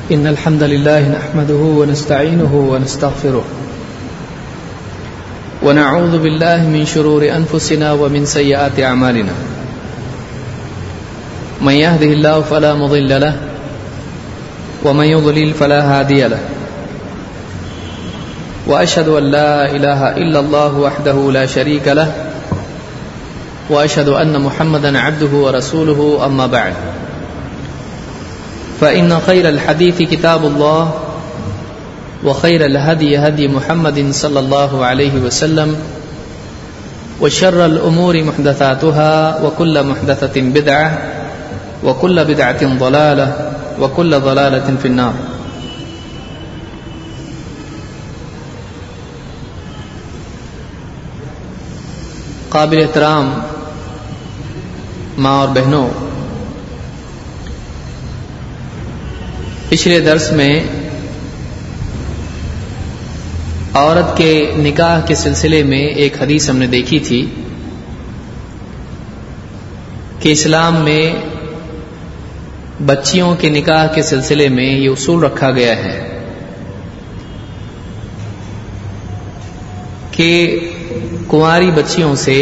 إن الحمد لله نحمده ونستعينه ونستغفره ونعوذ بالله من شرور أنفسنا ومن سيئات أعمالنا من يهده الله فلا مضل له ومن يضلل فلا هادي له وأشهد أن لا إله إلا الله وحده لا شريك له وأشهد أن محمدا عبده ورسوله أما بعد فإن خير الحديث كتاب الله وخير الهدي هدي محمد صلى الله عليه وسلم وشر الأمور محدثاتها وكل محدثة بدعة وكل بدعة ضلالة وكل ضلالة في النار. قابل احترام ماں اور بہنوں، پچھلے درس میں عورت کے نکاح کے سلسلے میں ایک حدیث ہم نے دیکھی تھی کہ اسلام میں بچیوں کے نکاح کے سلسلے میں یہ اصول رکھا گیا ہے کہ کنواری بچیوں سے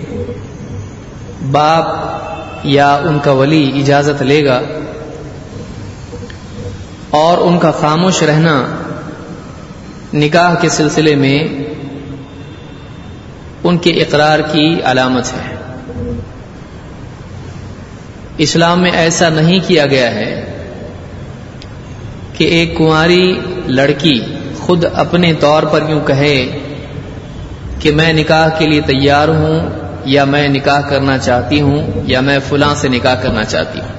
باپ یا ان کا ولی اجازت لے گا اور ان کا خاموش رہنا نکاح کے سلسلے میں ان کے اقرار کی علامت ہے. اسلام میں ایسا نہیں کیا گیا ہے کہ ایک کنواری لڑکی خود اپنے طور پر یوں کہے کہ میں نکاح کے لیے تیار ہوں یا میں نکاح کرنا چاہتی ہوں یا میں فلاں سے نکاح کرنا چاہتی ہوں.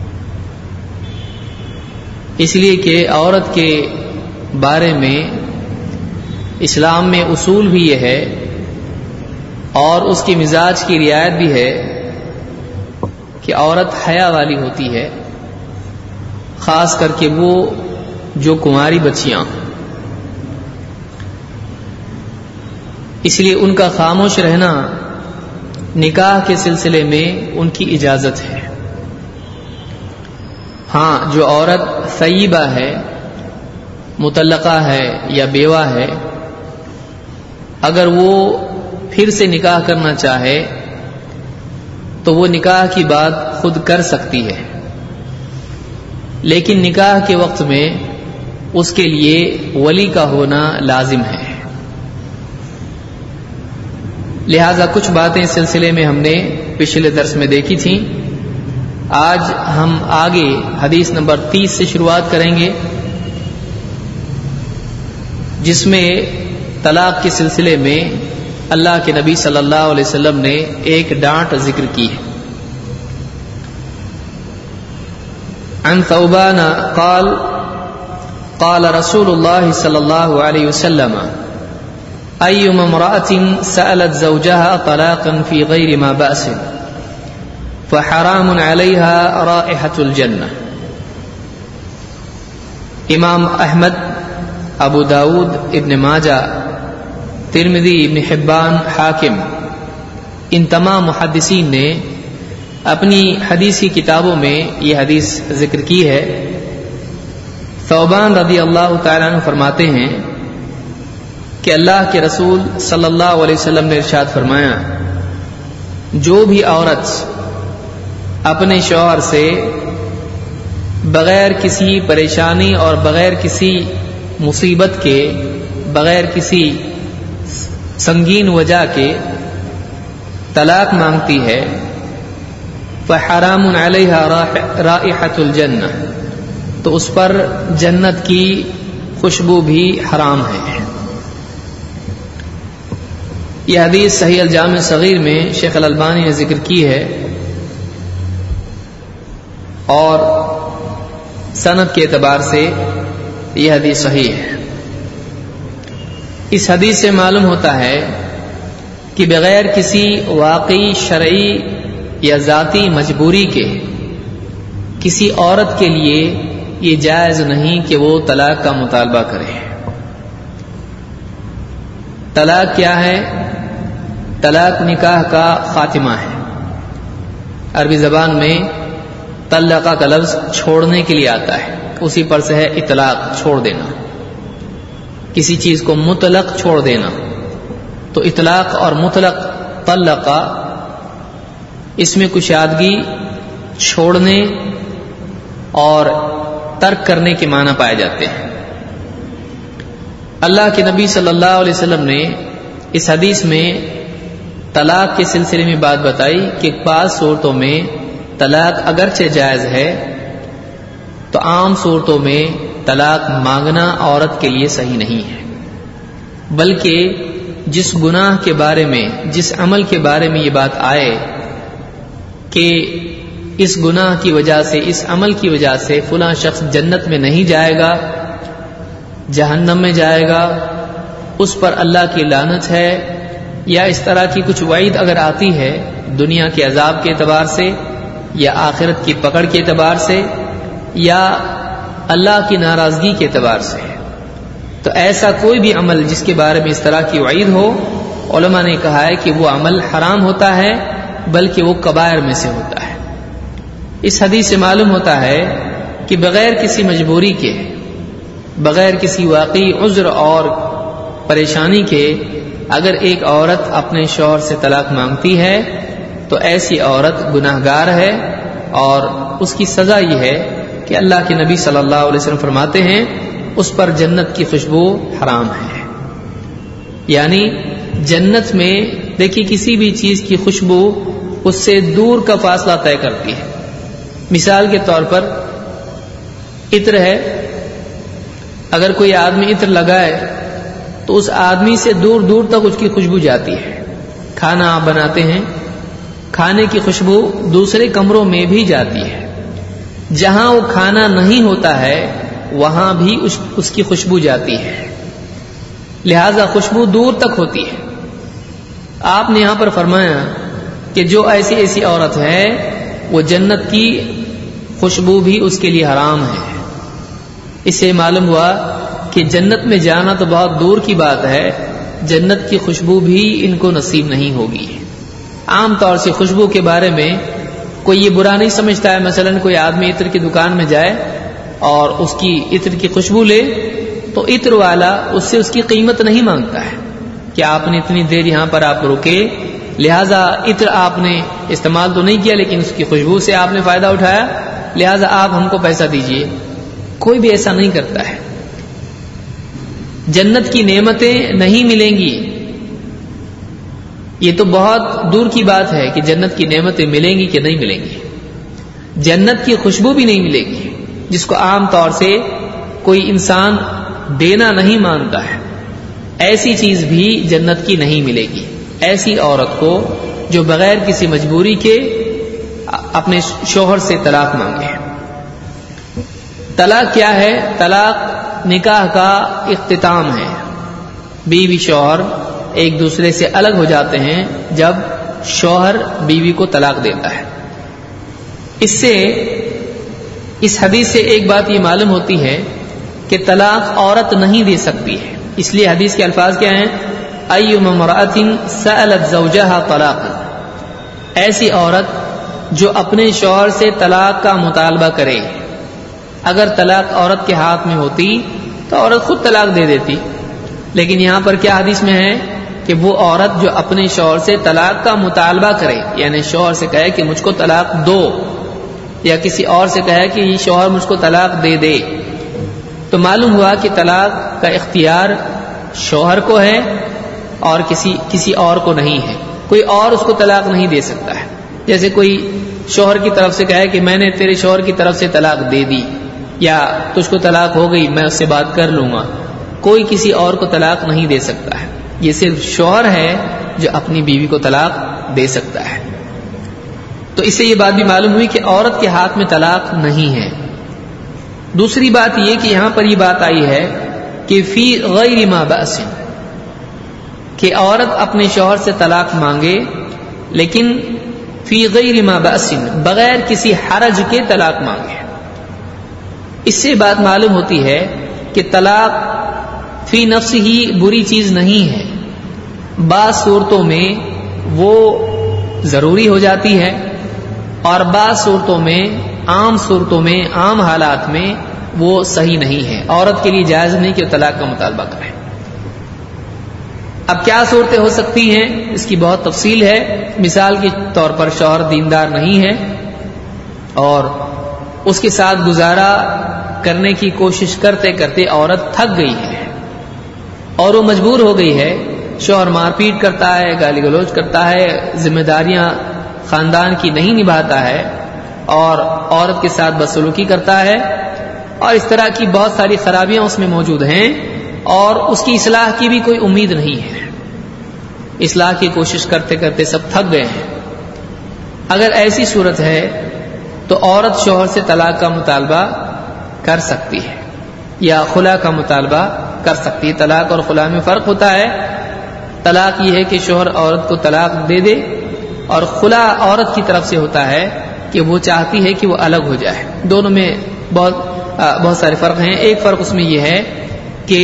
اس لیے کہ عورت کے بارے میں اسلام میں اصول بھی یہ ہے اور اس کی مزاج کی رعایت بھی ہے کہ عورت حیا والی ہوتی ہے، خاص کر کے وہ جو کنواری بچیاں. اس لیے ان کا خاموش رہنا نکاح کے سلسلے میں ان کی اجازت ہے. ہاں، جو عورت ثیبہ ہے، مطلقہ ہے یا بیوہ ہے، اگر وہ پھر سے نکاح کرنا چاہے تو وہ نکاح کی بات خود کر سکتی ہے، لیکن نکاح کے وقت میں اس کے لیے ولی کا ہونا لازم ہے. لہذا کچھ باتیں اس سلسلے میں ہم نے پچھلے درس میں دیکھی تھیں. آج ہم آگے حدیث نمبر 30 سے شروعات کریں گے، جس میں طلاق کے سلسلے میں اللہ کے نبی صلی اللہ علیہ وسلم نے ایک ڈانٹ ذکر کی ہے. عن ثوبان قال قال رسول اللہ صلی اللہ علیہ وسلم أيما امرأة سألت زوجها طلاقا في غير ما بأس فحرام عليها رائحة الجنة. امام احمد، ابو داود، ابن ماجہ، ترمذی، ابن حبان، حاکم، ان تمام محدثین نے اپنی حدیث کی کتابوں میں یہ حدیث ذکر کی ہے. ثوبان رضی اللہ تعالیٰ عنہ فرماتے ہیں کہ اللہ کے رسول صلی اللہ علیہ وسلم نے ارشاد فرمایا، جو بھی عورت اپنے شوہر سے بغیر کسی پریشانی اور بغیر کسی مصیبت کے، بغیر کسی سنگین وجہ کے طلاق مانگتی ہے، فحرام علیہا رائحۃ الجنہ، تو اس پر جنت کی خوشبو بھی حرام ہے. یہ حدیث صحیح الجامع صغیر میں شیخ الالبانی نے ذکر کی ہے اور سند کے اعتبار سے یہ حدیث صحیح ہے. اس حدیث سے معلوم ہوتا ہے کہ بغیر کسی واقعی شرعی یا ذاتی مجبوری کے کسی عورت کے لیے یہ جائز نہیں کہ وہ طلاق کا مطالبہ کرے. طلاق کیا ہے؟ طلاق نکاح کا خاتمہ ہے. عربی زبان میں طلقہ کا لفظ چھوڑنے کے لیے آتا ہے. اسی پر سے ہے اطلاق، چھوڑ دینا، کسی چیز کو مطلق چھوڑ دینا. تو اطلاق اور مطلق طلقہ، اس میں کشادگی، چھوڑنے اور ترک کرنے کے معنی پائے جاتے ہیں. اللہ کے نبی صلی اللہ علیہ وسلم نے اس حدیث میں طلاق کے سلسلے میں بات بتائی کہ بعض صورتوں میں طلاق اگرچہ جائز ہے تو عام صورتوں میں طلاق مانگنا عورت کے لیے صحیح نہیں ہے، بلکہ جس گناہ کے بارے میں، جس عمل کے بارے میں یہ بات آئے کہ اس گناہ کی وجہ سے، اس عمل کی وجہ سے فلاں شخص جنت میں نہیں جائے گا، جہنم میں جائے گا، اس پر اللہ کی لعنت ہے، یا اس طرح کی کچھ وعید اگر آتی ہے دنیا کے عذاب کے اعتبار سے یا آخرت کی پکڑ کے اعتبار سے یا اللہ کی ناراضگی کے اعتبار سے، تو ایسا کوئی بھی عمل جس کے بارے میں اس طرح کی وعید ہو، علماء نے کہا ہے کہ وہ عمل حرام ہوتا ہے، بلکہ وہ کبائر میں سے ہوتا ہے. اس حدیث سے معلوم ہوتا ہے کہ بغیر کسی مجبوری کے، بغیر کسی واقعی عذر اور پریشانی کے اگر ایک عورت اپنے شوہر سے طلاق مانگتی ہے تو ایسی عورت گناہگار ہے، اور اس کی سزا یہ ہے کہ اللہ کے نبی صلی اللہ علیہ وسلم فرماتے ہیں اس پر جنت کی خوشبو حرام ہے. یعنی جنت میں دیکھیے کسی بھی چیز کی خوشبو اس سے دور کا فاصلہ طے کرتی ہے. مثال کے طور پر عطر ہے، اگر کوئی آدمی عطر لگائے تو اس آدمی سے دور دور تک اس کی خوشبو جاتی ہے. کھانا آپ بناتے ہیں، کھانے کی خوشبو دوسرے کمروں میں بھی جاتی ہے، جہاں وہ کھانا نہیں ہوتا ہے وہاں بھی اس کی خوشبو جاتی ہے، لہذا خوشبو دور تک ہوتی ہے. آپ نے یہاں پر فرمایا کہ جو ایسی عورت ہے وہ جنت کی خوشبو بھی اس کے لیے حرام ہے. اس سے معلوم ہوا کہ جنت میں جانا تو بہت دور کی بات ہے، جنت کی خوشبو بھی ان کو نصیب نہیں ہوگی. عام طور سے خوشبو کے بارے میں کوئی یہ برا نہیں سمجھتا ہے، مثلا کوئی آدمی عطر کی دکان میں جائے اور اس کی عطر کی خوشبو لے تو عطر والا اس سے اس کی قیمت نہیں مانگتا ہے کہ آپ نے اتنی دیر یہاں پر آپ رکے، لہذا عطر آپ نے استعمال تو نہیں کیا لیکن اس کی خوشبو سے آپ نے فائدہ اٹھایا، لہذا آپ ہم کو پیسہ دیجئے. کوئی بھی ایسا نہیں کرتا ہے. جنت کی نعمتیں نہیں ملیں گی، یہ تو بہت دور کی بات ہے کہ جنت کی نعمتیں ملیں گی کہ نہیں ملیں گی. جنت کی خوشبو بھی نہیں ملے گی جس کو عام طور سے کوئی انسان دینا نہیں مانتا ہے، ایسی چیز بھی جنت کی نہیں ملے گی. ایسی عورت کو جو بغیر کسی مجبوری کے اپنے شوہر سے طلاق مانگے. طلاق کیا ہے؟ طلاق نکاح کا اختتام ہے. بیوی شوہر ایک دوسرے سے الگ ہو جاتے ہیں جب شوہر بیوی کو طلاق دیتا ہے. اس حدیث سے ایک بات یہ معلوم ہوتی ہے کہ طلاق عورت نہیں دے سکتی ہے. اس لیے حدیث کے الفاظ کیا ہیں؟ ایما امرأۃ سألت زوجها طلاقا، ایسی عورت جو اپنے شوہر سے طلاق کا مطالبہ کرے. اگر طلاق عورت کے ہاتھ میں ہوتی تو عورت خود طلاق دے دیتی، لیکن یہاں پر کیا حدیث میں ہے کہ وہ عورت جو اپنے شوہر سے طلاق کا مطالبہ کرے، یعنی شوہر سے کہے کہ مجھ کو طلاق دو، یا کسی اور سے کہے کہ یہ شوہر مجھ کو طلاق دے دے، تو معلوم ہوا کہ طلاق کا اختیار شوہر کو ہے اور کسی اور کو نہیں ہے. کوئی اور اس کو طلاق نہیں دے سکتا ہے. جیسے کوئی شوہر کی طرف سے کہے کہ میں نے تیرے شوہر کی طرف سے طلاق دے دی، یا تجھ کو طلاق ہو گئی میں اس سے بات کر لوں گا، کوئی کسی اور کو طلاق نہیں دے سکتا ہے. یہ صرف شوہر ہے جو اپنی بیوی کو طلاق دے سکتا ہے. تو اس سے یہ بات بھی معلوم ہوئی کہ عورت کے ہاتھ میں طلاق نہیں ہے. دوسری بات یہ کہ یہاں پر یہ بات آئی ہے کہ فی غیر ما بأس، کہ عورت اپنے شوہر سے طلاق مانگے لیکن فی غیر ما بأس، بغیر کسی حرج کے طلاق مانگے. اس سے بات معلوم ہوتی ہے کہ طلاق فی نفس ہی بری چیز نہیں ہے. بعض صورتوں میں وہ ضروری ہو جاتی ہے اور بعض صورتوں میں، عام صورتوں میں، عام حالات میں وہ صحیح نہیں ہے. عورت کے لیے جائز نہیں کہ وہ طلاق کا مطالبہ کرے. اب کیا صورتیں ہو سکتی ہیں اس کی بہت تفصیل ہے. مثال کے طور پر شوہر دیندار نہیں ہے اور اس کے ساتھ گزارا کرنے کی کوشش کرتے کرتے عورت تھک گئی ہے اور وہ مجبور ہو گئی ہے. شوہر مار پیٹ کرتا ہے، گالی گلوچ کرتا ہے، ذمہ داریاں خاندان کی نہیں نبھاتا ہے اور عورت کے ساتھ بدسلوکی کرتا ہے اور اس طرح کی بہت ساری خرابیاں اس میں موجود ہیں اور اس کی اصلاح کی بھی کوئی امید نہیں ہے. اصلاح کی کوشش کرتے کرتے سب تھک گئے ہیں. اگر ایسی صورت ہے تو عورت شوہر سے طلاق کا مطالبہ کر سکتی ہے یا خلا کا مطالبہ کر سکتی ہے. طلاق اور خلا میں فرق ہوتا ہے. طلاق یہ ہے کہ شوہر عورت کو طلاق دے دے اور خلا عورت کی طرف سے ہوتا ہے کہ وہ چاہتی ہے کہ وہ الگ ہو جائے. دونوں میں بہت سارے فرق ہیں. ایک فرق اس میں یہ ہے کہ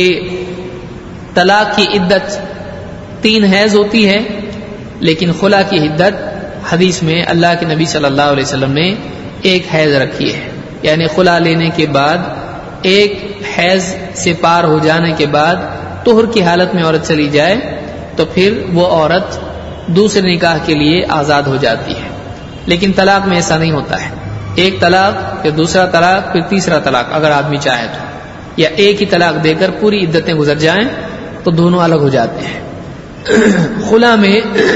طلاق کی عدت 3 حیض ہوتی ہے لیکن خلا کی عدت حدیث میں اللہ کے نبی صلی اللہ علیہ وسلم نے 1 حیض رکھی ہے. یعنی خلا لینے کے بعد 1 حیض سے پار ہو جانے کے بعد طہر کی حالت میں عورت چلی جائے تو پھر وہ عورت دوسرے نکاح کے لیے آزاد ہو جاتی ہے. لیکن طلاق میں ایسا نہیں ہوتا ہے. 1 طلاق پھر دوسرا طلاق پھر تیسرا طلاق اگر آدمی چاہے تو، یا ایک ہی طلاق دے کر پوری عدتیں گزر جائیں تو دونوں الگ ہو جاتے ہیں. خلا میں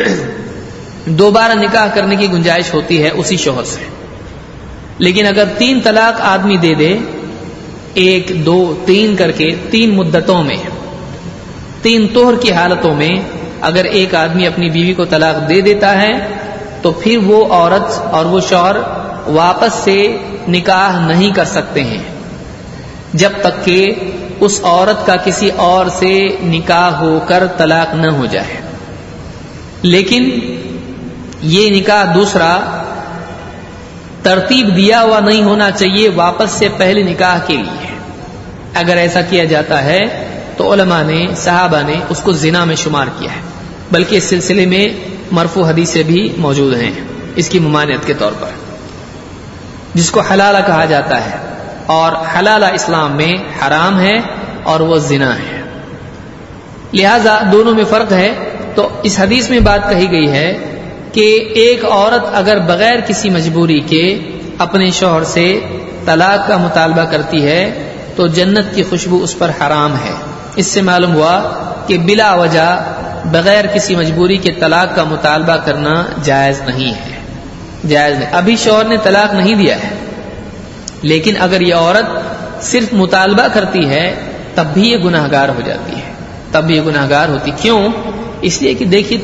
دوبارہ نکاح کرنے کی گنجائش ہوتی ہے اسی شوہر سے. لیکن اگر 3 طلاق آدمی دے دے 1 2 3 کر کے 3 مدتوں میں 3 طہر کی حالتوں میں اگر ایک آدمی اپنی بیوی کو طلاق دے دیتا ہے تو پھر وہ عورت اور وہ شوہر واپس سے نکاح نہیں کر سکتے ہیں جب تک کہ اس عورت کا کسی اور سے نکاح ہو کر طلاق نہ ہو جائے. لیکن یہ نکاح دوسرا ترتیب دیا ہوا نہیں ہونا چاہیے واپس سے پہلے نکاح کے لیے. اگر ایسا کیا جاتا ہے تو علماء نے صحابہ نے اس کو زنا میں شمار کیا ہے، بلکہ اس سلسلے میں مرفوع حدیثیں بھی موجود ہیں اس کی ممانعت کے طور پر، جس کو حلالہ کہا جاتا ہے. اور حلالہ اسلام میں حرام ہے اور وہ زنا ہے. لہذا دونوں میں فرق ہے. تو اس حدیث میں بات کہی گئی ہے کہ ایک عورت اگر بغیر کسی مجبوری کے اپنے شوہر سے طلاق کا مطالبہ کرتی ہے تو جنت کی خوشبو اس پر حرام ہے. اس سے معلوم ہوا کہ بلا وجہ بغیر کسی مجبوری کے طلاق کا مطالبہ کرنا جائز نہیں ہے. جائز نہیں. ابھی شوہر نے طلاق نہیں دیا ہے لیکن اگر یہ عورت صرف مطالبہ کرتی ہے تب بھی یہ گناہگار ہو جاتی ہے. تب بھی یہ گناہگار ہوتی. کیوں؟ اس لیے کہ دیکھیے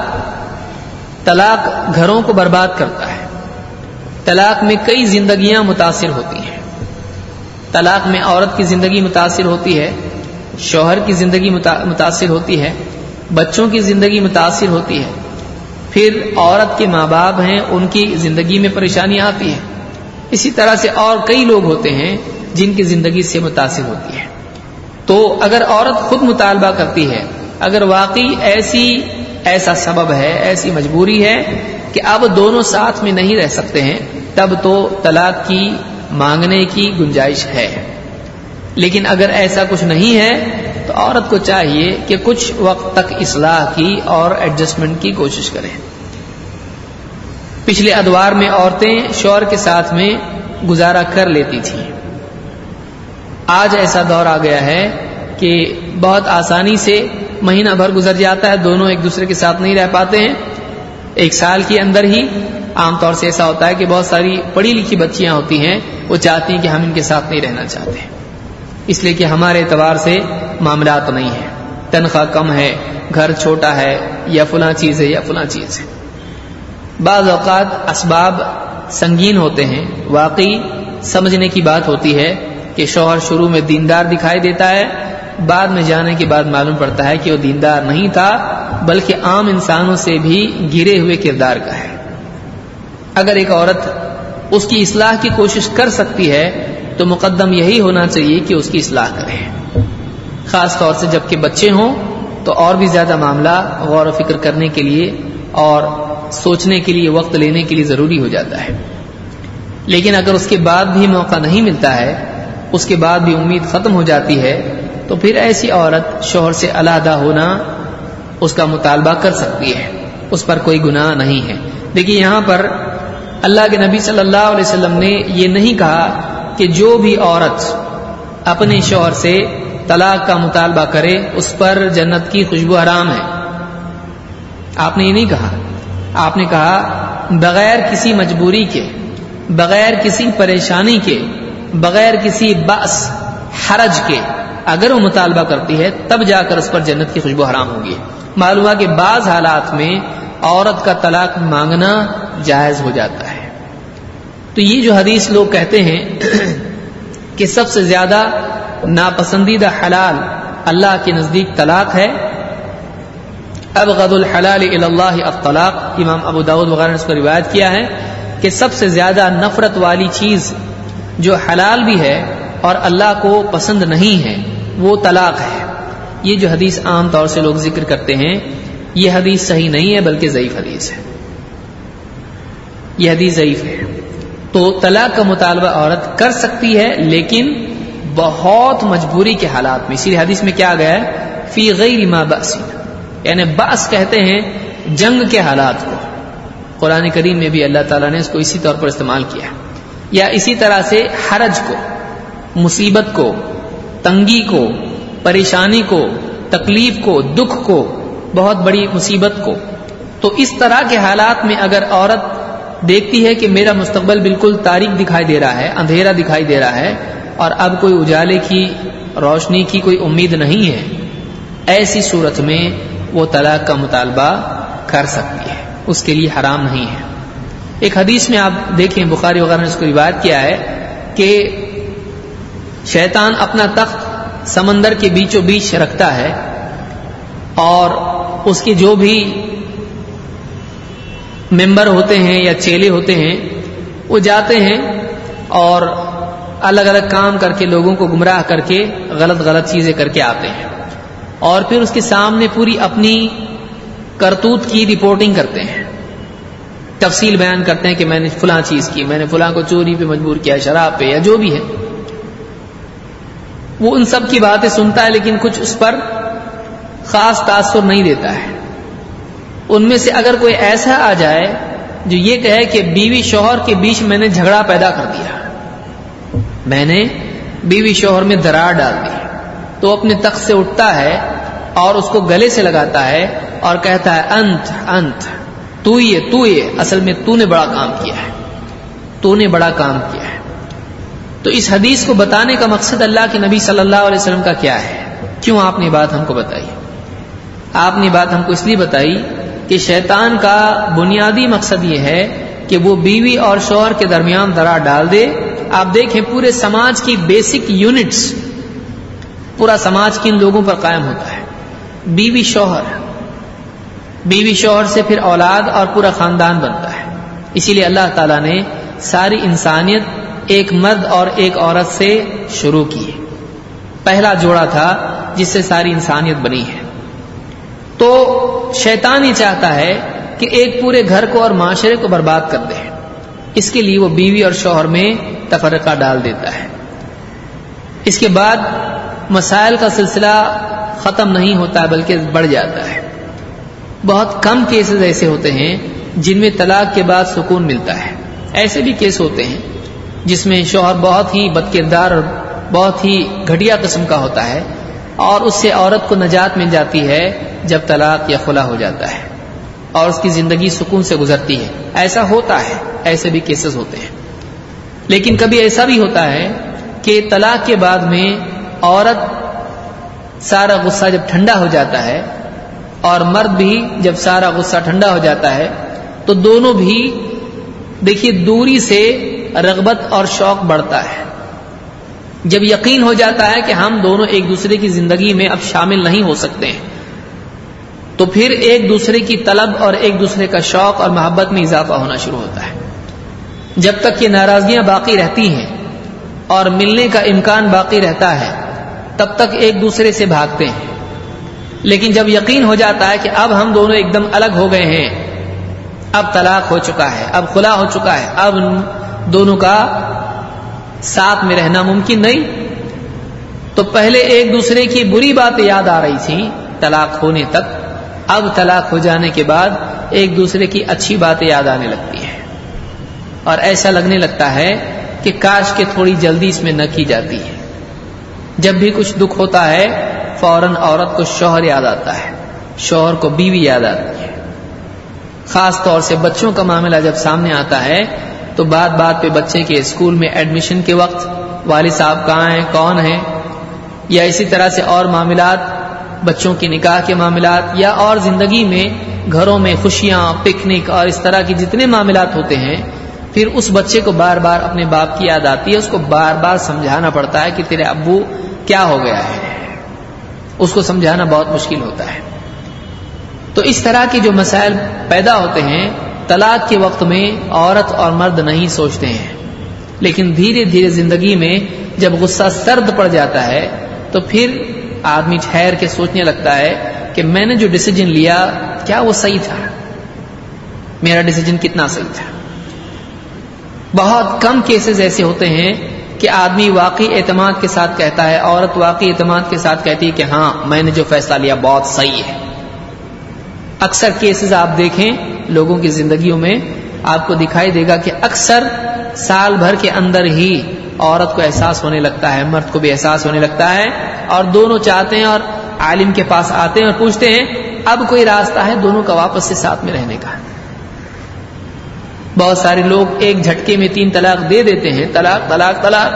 طلاق گھروں کو برباد کرتا ہے. طلاق میں کئی زندگیاں متاثر ہوتی ہیں. طلاق میں عورت کی زندگی متاثر ہوتی ہے، شوہر کی زندگی متاثر ہوتی ہے، بچوں کی زندگی متاثر ہوتی ہے، پھر عورت کے ماں باپ ہیں ان کی زندگی میں پریشانی آتی ہے. اسی طرح سے اور کئی لوگ ہوتے ہیں جن کی زندگی سے متاثر ہوتی ہے. تو اگر عورت خود مطالبہ کرتی ہے، اگر واقعی ایسا سبب ہے، ایسی مجبوری ہے کہ اب دونوں ساتھ میں نہیں رہ سکتے ہیں، تب تو طلاق کی مانگنے کی گنجائش ہے. لیکن اگر ایسا کچھ نہیں ہے تو عورت کو چاہیے کہ کچھ وقت تک اصلاح کی اور ایڈجسٹمنٹ کی کوشش کریں. پچھلے ادوار میں عورتیں شوہر کے ساتھ میں گزارا کر لیتی تھیں. آج ایسا دور آ گیا ہے کہ بہت آسانی سے مہینہ بھر گزر جاتا ہے، دونوں ایک دوسرے کے ساتھ نہیں رہ پاتے ہیں. 1 سال کے اندر ہی عام طور سے ایسا ہوتا ہے کہ بہت ساری پڑھی لکھی بچیاں ہوتی ہیں، وہ چاہتی ہیں کہ ہم ان کے ساتھ نہیں رہنا چاہتے، اس لیے کہ ہمارے اعتبار سے معاملات نہیں ہیں، تنخواہ کم ہے، گھر چھوٹا ہے، یا فلاں چیز ہے یا فلاں چیز ہے. بعض اوقات اسباب سنگین ہوتے ہیں. واقعی سمجھنے کی بات ہوتی ہے کہ شوہر شروع میں دیندار دکھائی دیتا ہے، بعد میں جانے کے بعد معلوم پڑتا ہے کہ وہ دیندار نہیں تھا بلکہ عام انسانوں سے بھی گرے ہوئے کردار کا ہے. اگر ایک عورت اس کی اصلاح کی کوشش کر سکتی ہے تو مقدم یہی ہونا چاہیے کہ اس کی اصلاح کرے. خاص طور سے جب کہ بچے ہوں تو اور بھی زیادہ معاملہ غور و فکر کرنے کے لیے اور سوچنے کے لیے وقت لینے کے لیے ضروری ہو جاتا ہے. لیکن اگر اس کے بعد بھی موقع نہیں ملتا ہے، اس کے بعد بھی امید ختم ہو جاتی ہے تو پھر ایسی عورت شوہر سے علیحدہ ہونا اس کا مطالبہ کر سکتی ہے، اس پر کوئی گناہ نہیں ہے۔ دیکھیے یہاں پر اللہ کے نبی صلی اللہ علیہ وسلم نے یہ نہیں کہا کہ جو بھی عورت اپنے شوہر سے طلاق کا مطالبہ کرے اس پر جنت کی خوشبو حرام ہے، آپ نے یہ نہیں کہا۔ آپ نے کہا بغیر کسی مجبوری کے، بغیر کسی پریشانی کے، بغیر کسی بأس حرج کے اگر وہ مطالبہ کرتی ہے تب جا کر اس پر جنت کی خوشبو حرام ہوگی۔ معلوم ہوا کہ بعض حالات میں عورت کا طلاق مانگنا جائز ہو جاتا ہے۔ تو یہ جو حدیث لوگ کہتے ہیں کہ سب سے زیادہ ناپسندیدہ حلال اللہ کے نزدیک طلاق ہے، ابغض الحلال الی اللہ الطلاق، امام ابو داؤد وغیرہ نے اس کو روایت کیا ہے کہ سب سے زیادہ نفرت والی چیز جو حلال بھی ہے اور اللہ کو پسند نہیں ہے وہ طلاق ہے۔ یہ جو حدیث عام طور سے لوگ ذکر کرتے ہیں یہ حدیث صحیح نہیں ہے بلکہ ضعیف حدیث ہے، یہ حدیث ضعیف ہے۔ تو طلاق کا مطالبہ عورت کر سکتی ہے لیکن بہت مجبوری کے حالات میں، اسی لیے حدیث میں کیا گیا ہے فی غیر ما بأس، یعنی بأس کہتے ہیں جنگ کے حالات کو، قرآن کریم میں بھی اللہ تعالیٰ نے اس کو اسی طور پر استعمال کیا، یا اسی طرح سے حرج کو، مصیبت کو، تنگی کو، پریشانی کو، تکلیف کو، دکھ کو، بہت بڑی مصیبت کو۔ تو اس طرح کے حالات میں اگر عورت دیکھتی ہے کہ میرا مستقبل بالکل تاریک دکھائی دے رہا ہے، اندھیرا دکھائی دے رہا ہے اور اب کوئی اجالے کی، روشنی کی کوئی امید نہیں ہے، ایسی صورت میں وہ طلاق کا مطالبہ کر سکتی ہے، اس کے لیے حرام نہیں ہے۔ ایک حدیث میں آپ دیکھیں بخاری وغیرہ نے اس کو روایت کیا ہے کہ شیطان اپنا تخت سمندر کے بیچوں بیچ رکھتا ہے اور اس کے جو بھی ممبر ہوتے ہیں یا چیلے ہوتے ہیں وہ جاتے ہیں اور الگ الگ کام کر کے لوگوں کو گمراہ کر کے غلط غلط چیزیں کر کے آتے ہیں اور پھر اس کے سامنے پوری اپنی کرتوت کی رپورٹنگ کرتے ہیں، تفصیل بیان کرتے ہیں کہ میں نے فلاں چیز کی، میں نے فلاں کو چوری پہ مجبور کیا، شراب پہ یا جو بھی ہے۔ وہ ان سب کی باتیں سنتا ہے لیکن کچھ اس پر خاص تاثر نہیں دیتا ہے۔ ان میں سے اگر کوئی ایسا آ جائے جو یہ کہے کہ بیوی شوہر کے بیچ میں نے جھگڑا پیدا کر دیا، میں نے بیوی شوہر میں درار ڈال دی، تو اپنے تخت سے اٹھتا ہے اور اس کو گلے سے لگاتا ہے اور کہتا ہے انت تو یہ اصل میں تو نے بڑا کام کیا ہے، تو نے بڑا کام کیا ہے۔ تو اس حدیث کو بتانے کا مقصد اللہ کے نبی صلی اللہ علیہ وسلم کا کیا ہے؟ کیوں آپ نے بات ہم کو بتائی؟ آپ نے بات ہم کو اس لیے بتائی کہ شیطان کا بنیادی مقصد یہ ہے کہ وہ بیوی اور شوہر کے درمیان درار ڈال دے۔ آپ دیکھیں پورے سماج کی بیسک یونٹس، پورا سماج کن لوگوں پر قائم ہوتا ہے؟ بیوی شوہر سے پھر اولاد اور پورا خاندان بنتا ہے۔ اسی لیے اللہ تعالیٰ نے ساری انسانیت ایک مرد اور ایک عورت سے شروع کی، پہلا جوڑا تھا جس سے ساری انسانیت بنی ہے۔ تو شیطان ہی چاہتا ہے کہ ایک پورے گھر کو اور معاشرے کو برباد کر دے، اس کے لیے وہ بیوی اور شوہر میں تفرقہ ڈال دیتا ہے۔ اس کے بعد مسائل کا سلسلہ ختم نہیں ہوتا بلکہ بڑھ جاتا ہے۔ بہت کم کیسز ایسے ہوتے ہیں جن میں طلاق کے بعد سکون ملتا ہے، ایسے بھی کیس ہوتے ہیں جس میں شوہر بہت ہی بد کردار اور بہت ہی گھٹیا قسم کا ہوتا ہے اور اس سے عورت کو نجات مل جاتی ہے جب طلاق یا خلا ہو جاتا ہے اور اس کی زندگی سکون سے گزرتی ہے، ایسا ہوتا ہے، ایسے بھی کیسز ہوتے ہیں۔ لیکن کبھی ایسا بھی ہوتا ہے کہ طلاق کے بعد میں عورت سارا غصہ جب ٹھنڈا ہو جاتا ہے اور مرد بھی جب سارا غصہ ٹھنڈا ہو جاتا ہے تو دونوں بھی دیکھیے دوری سے رغبت اور شوق بڑھتا ہے۔ جب یقین ہو جاتا ہے کہ ہم دونوں ایک دوسرے کی زندگی میں اب شامل نہیں ہو سکتے ہیں تو پھر ایک دوسرے کی طلب اور ایک دوسرے کا شوق اور محبت میں اضافہ ہونا شروع ہوتا ہے۔ جب تک یہ ناراضگیاں باقی رہتی ہیں اور ملنے کا امکان باقی رہتا ہے تب تک ایک دوسرے سے بھاگتے ہیں، لیکن جب یقین ہو جاتا ہے کہ اب ہم دونوں ایک دم الگ ہو گئے ہیں، اب طلاق ہو چکا ہے، اب خلا ہو چکا ہے، اب دونوں کا ساتھ میں رہنا ممکن نہیں، تو پہلے ایک دوسرے کی بری باتیں یاد آ رہی تھیں طلاق ہونے تک، اب طلاق ہو جانے کے بعد ایک دوسرے کی اچھی باتیں یاد آنے لگتی ہیں، اور ایسا لگنے لگتا ہے کہ کاش کہ تھوڑی جلدی اس میں نہ کی جاتی ہے۔ جب بھی کچھ دکھ ہوتا ہے فوراً عورت کو شوہر یاد آتا ہے، شوہر کو بیوی یاد آتی ہے۔ خاص طور سے بچوں کا معاملہ جب سامنے آتا ہے تو بات بات پہ بچے کے اسکول میں ایڈمیشن کے وقت والد صاحب کہاں ہیں، کون ہیں، یا اسی طرح سے اور معاملات، بچوں کے نکاح کے معاملات، یا اور زندگی میں گھروں میں خوشیاں، پکنک اور اس طرح کے جتنے معاملات ہوتے ہیں، پھر اس بچے کو بار بار اپنے باپ کی یاد آتی ہے، اس کو بار بار سمجھانا پڑتا ہے کہ تیرے ابو کیا ہو گیا ہے، اس کو سمجھانا بہت مشکل ہوتا ہے۔ تو اس طرح کے جو مسائل پیدا ہوتے ہیں طلاق کے وقت میں عورت اور مرد نہیں سوچتے ہیں، لیکن دھیرے دھیرے زندگی میں جب غصہ سرد پڑ جاتا ہے تو پھر آدمی ٹھہر کے سوچنے لگتا ہے کہ میں نے جو ڈیسیجن لیا کیا وہ صحیح تھا، میرا ڈیسیجن کتنا صحیح تھا۔ بہت کم کیسز ایسے ہوتے ہیں کہ آدمی واقعی اعتماد کے ساتھ کہتا ہے، عورت واقعی اعتماد کے ساتھ کہتی ہے کہ ہاں میں نے جو فیصلہ لیا بہت صحیح ہے۔ اکثر کیسز آپ دیکھیں لوگوں کی زندگیوں میں آپ کو دکھائی دے گا کہ اکثر سال بھر کے اندر ہی عورت کو احساس ہونے لگتا ہے، مرد کو بھی احساس ہونے لگتا ہے، اور دونوں چاہتے ہیں اور عالم کے پاس آتے ہیں اور پوچھتے ہیں اب کوئی راستہ ہے دونوں کا واپس سے ساتھ میں رہنے کا۔ بہت سارے لوگ ایک جھٹکے میں 3 طلاق دے دیتے ہیں، طلاق طلاق طلاق،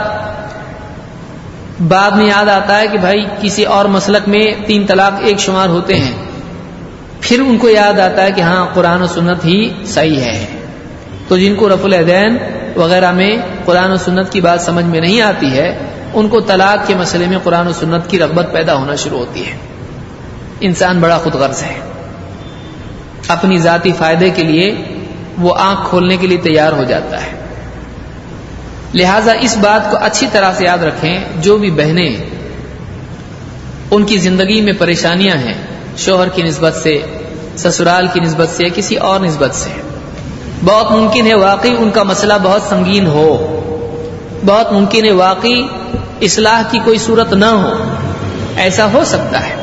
بعد میں یاد آتا ہے کہ بھائی کسی اور مسلک میں 3 طلاق ایک شمار ہوتے ہیں، پھر ان کو یاد آتا ہے کہ ہاں قرآن و سنت ہی صحیح ہے۔ تو جن کو رفع الیدین وغیرہ میں قرآن و سنت کی بات سمجھ میں نہیں آتی ہے، ان کو طلاق کے مسئلے میں قرآن و سنت کی رغبت پیدا ہونا شروع ہوتی ہے۔ انسان بڑا خود غرض ہے، اپنی ذاتی فائدے کے لیے وہ آنکھ کھولنے کے لیے تیار ہو جاتا ہے۔ لہذا اس بات کو اچھی طرح سے یاد رکھیں، جو بھی بہنیں ان کی زندگی میں پریشانیاں ہیں شوہر کی نسبت سے، سسرال کی نسبت سے، کسی اور نسبت سے، بہت ممکن ہے واقعی ان کا مسئلہ بہت سنگین ہو، بہت ممکن ہے واقعی اصلاح کی کوئی صورت نہ ہو، ایسا ہو سکتا ہے،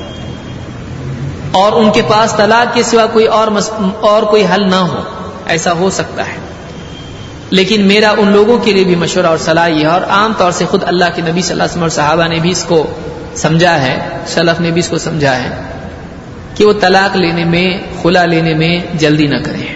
اور ان کے پاس طلاق کے سوا کوئی اور کوئی حل نہ ہو، ایسا ہو سکتا ہے۔ لیکن میرا ان لوگوں کے لیے بھی مشورہ اور صلاح یہ ہے، اور عام طور سے خود اللہ کے نبی صلی اللہ علیہ وسلم اور صحابہ نے بھی اس کو سمجھا ہے، سلف نے بھی اس کو سمجھا ہے کہ وہ طلاق لینے میں، خلا لینے میں جلدی نہ کریں،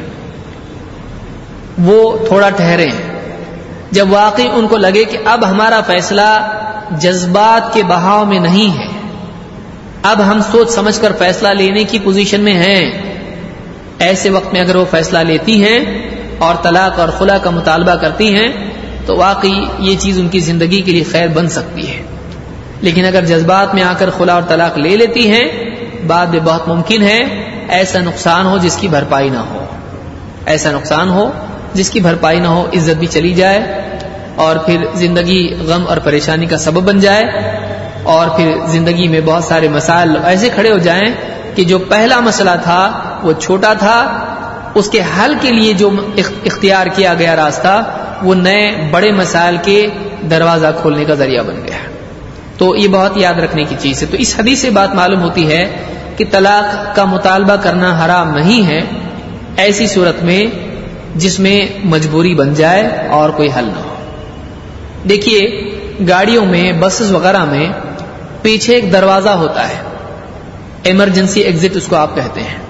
وہ تھوڑا ٹھہریں، جب واقعی ان کو لگے کہ اب ہمارا فیصلہ جذبات کے بہاؤ میں نہیں ہے، اب ہم سوچ سمجھ کر فیصلہ لینے کی پوزیشن میں ہیں، ایسے وقت میں اگر وہ فیصلہ لیتی ہیں اور طلاق اور خلا کا مطالبہ کرتی ہیں تو واقعی یہ چیز ان کی زندگی کے لیے خیر بن سکتی ہے۔ لیکن اگر جذبات میں آ کر خلا اور طلاق لے لیتی ہیں، بعد میں بہت ممکن ہے ایسا نقصان ہو جس کی بھرپائی نہ ہو، ایسا نقصان ہو جس کی بھرپائی نہ ہو، عزت بھی چلی جائے اور پھر زندگی غم اور پریشانی کا سبب بن جائے، اور پھر زندگی میں بہت سارے مسائل ایسے کھڑے ہو جائیں کہ جو پہلا مسئلہ تھا وہ چھوٹا تھا، اس کے حل کے لیے جو اختیار کیا گیا راستہ وہ نئے بڑے مسائل کے دروازہ کھولنے کا ذریعہ بن گیا۔ تو یہ بہت یاد رکھنے کی چیز ہے۔ تو اس حدیث سے بات معلوم ہوتی ہے کہ طلاق کا مطالبہ کرنا حرام نہیں ہے ایسی صورت میں جس میں مجبوری بن جائے اور کوئی حل نہ ہو۔ دیکھیے گاڑیوں میں، بسز وغیرہ میں پیچھے ایک دروازہ ہوتا ہے، ایمرجنسی ایگزٹ اس کو آپ کہتے ہیں۔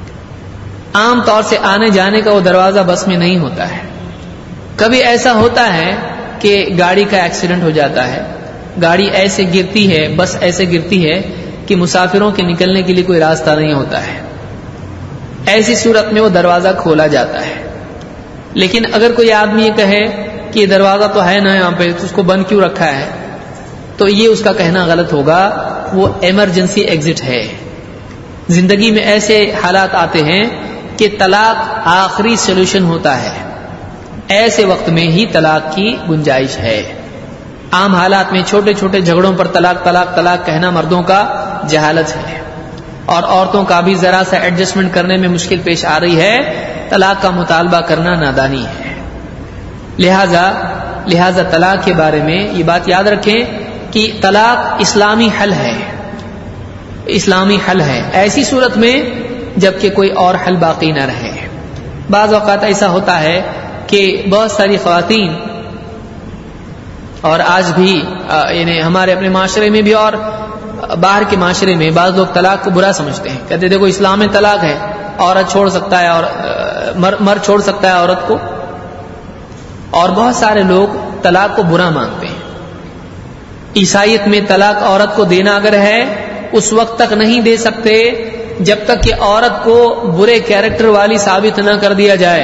عام طور سے آنے جانے کا وہ دروازہ بس میں نہیں ہوتا ہے، کبھی ایسا ہوتا ہے کہ گاڑی کا ایکسیڈنٹ ہو جاتا ہے، گاڑی ایسے گرتی ہے، بس ایسے گرتی ہے کہ مسافروں کے نکلنے کے لیے کوئی راستہ نہیں ہوتا ہے، ایسی صورت میں وہ دروازہ کھولا جاتا ہے۔ لیکن اگر کوئی آدمی یہ کہے کہ یہ دروازہ تو ہے نا یہاں پہ، تو اس کو بند کیوں رکھا ہے، تو یہ اس کا کہنا غلط ہوگا، وہ ایمرجنسی ایگزٹ ہے۔ زندگی میں ایسے حالات آتے ہیں کہ طلاق آخری سولوشن ہوتا ہے، ایسے وقت میں ہی طلاق کی گنجائش ہے۔ عام حالات میں چھوٹے چھوٹے جھگڑوں پر طلاق طلاق طلاق کہنا مردوں کا جہالت ہے، اور عورتوں کا بھی ذرا سا ایڈجسٹمنٹ کرنے میں مشکل پیش آ رہی ہے، طلاق کا مطالبہ کرنا نادانی ہے۔ لہذا طلاق کے بارے میں یہ بات یاد رکھیں کہ طلاق اسلامی حل ہے، اسلامی حل ہے ایسی صورت میں جبکہ کوئی اور حل باقی نہ رہے۔ بعض اوقات ایسا ہوتا ہے کہ بہت ساری خواتین، اور آج بھی یعنی ہمارے اپنے معاشرے میں بھی اور باہر کے معاشرے میں بعض لوگ طلاق کو برا سمجھتے ہیں، کہتے دیکھو اسلام میں طلاق ہے، عورت چھوڑ سکتا ہے اور مرد چھوڑ سکتا ہے عورت کو، اور بہت سارے لوگ طلاق کو برا مانتے ہیں۔ عیسائیت میں طلاق عورت کو دینا اگر ہے اس وقت تک نہیں دے سکتے جب تک کہ عورت کو برے کیریکٹر والی ثابت نہ کر دیا جائے،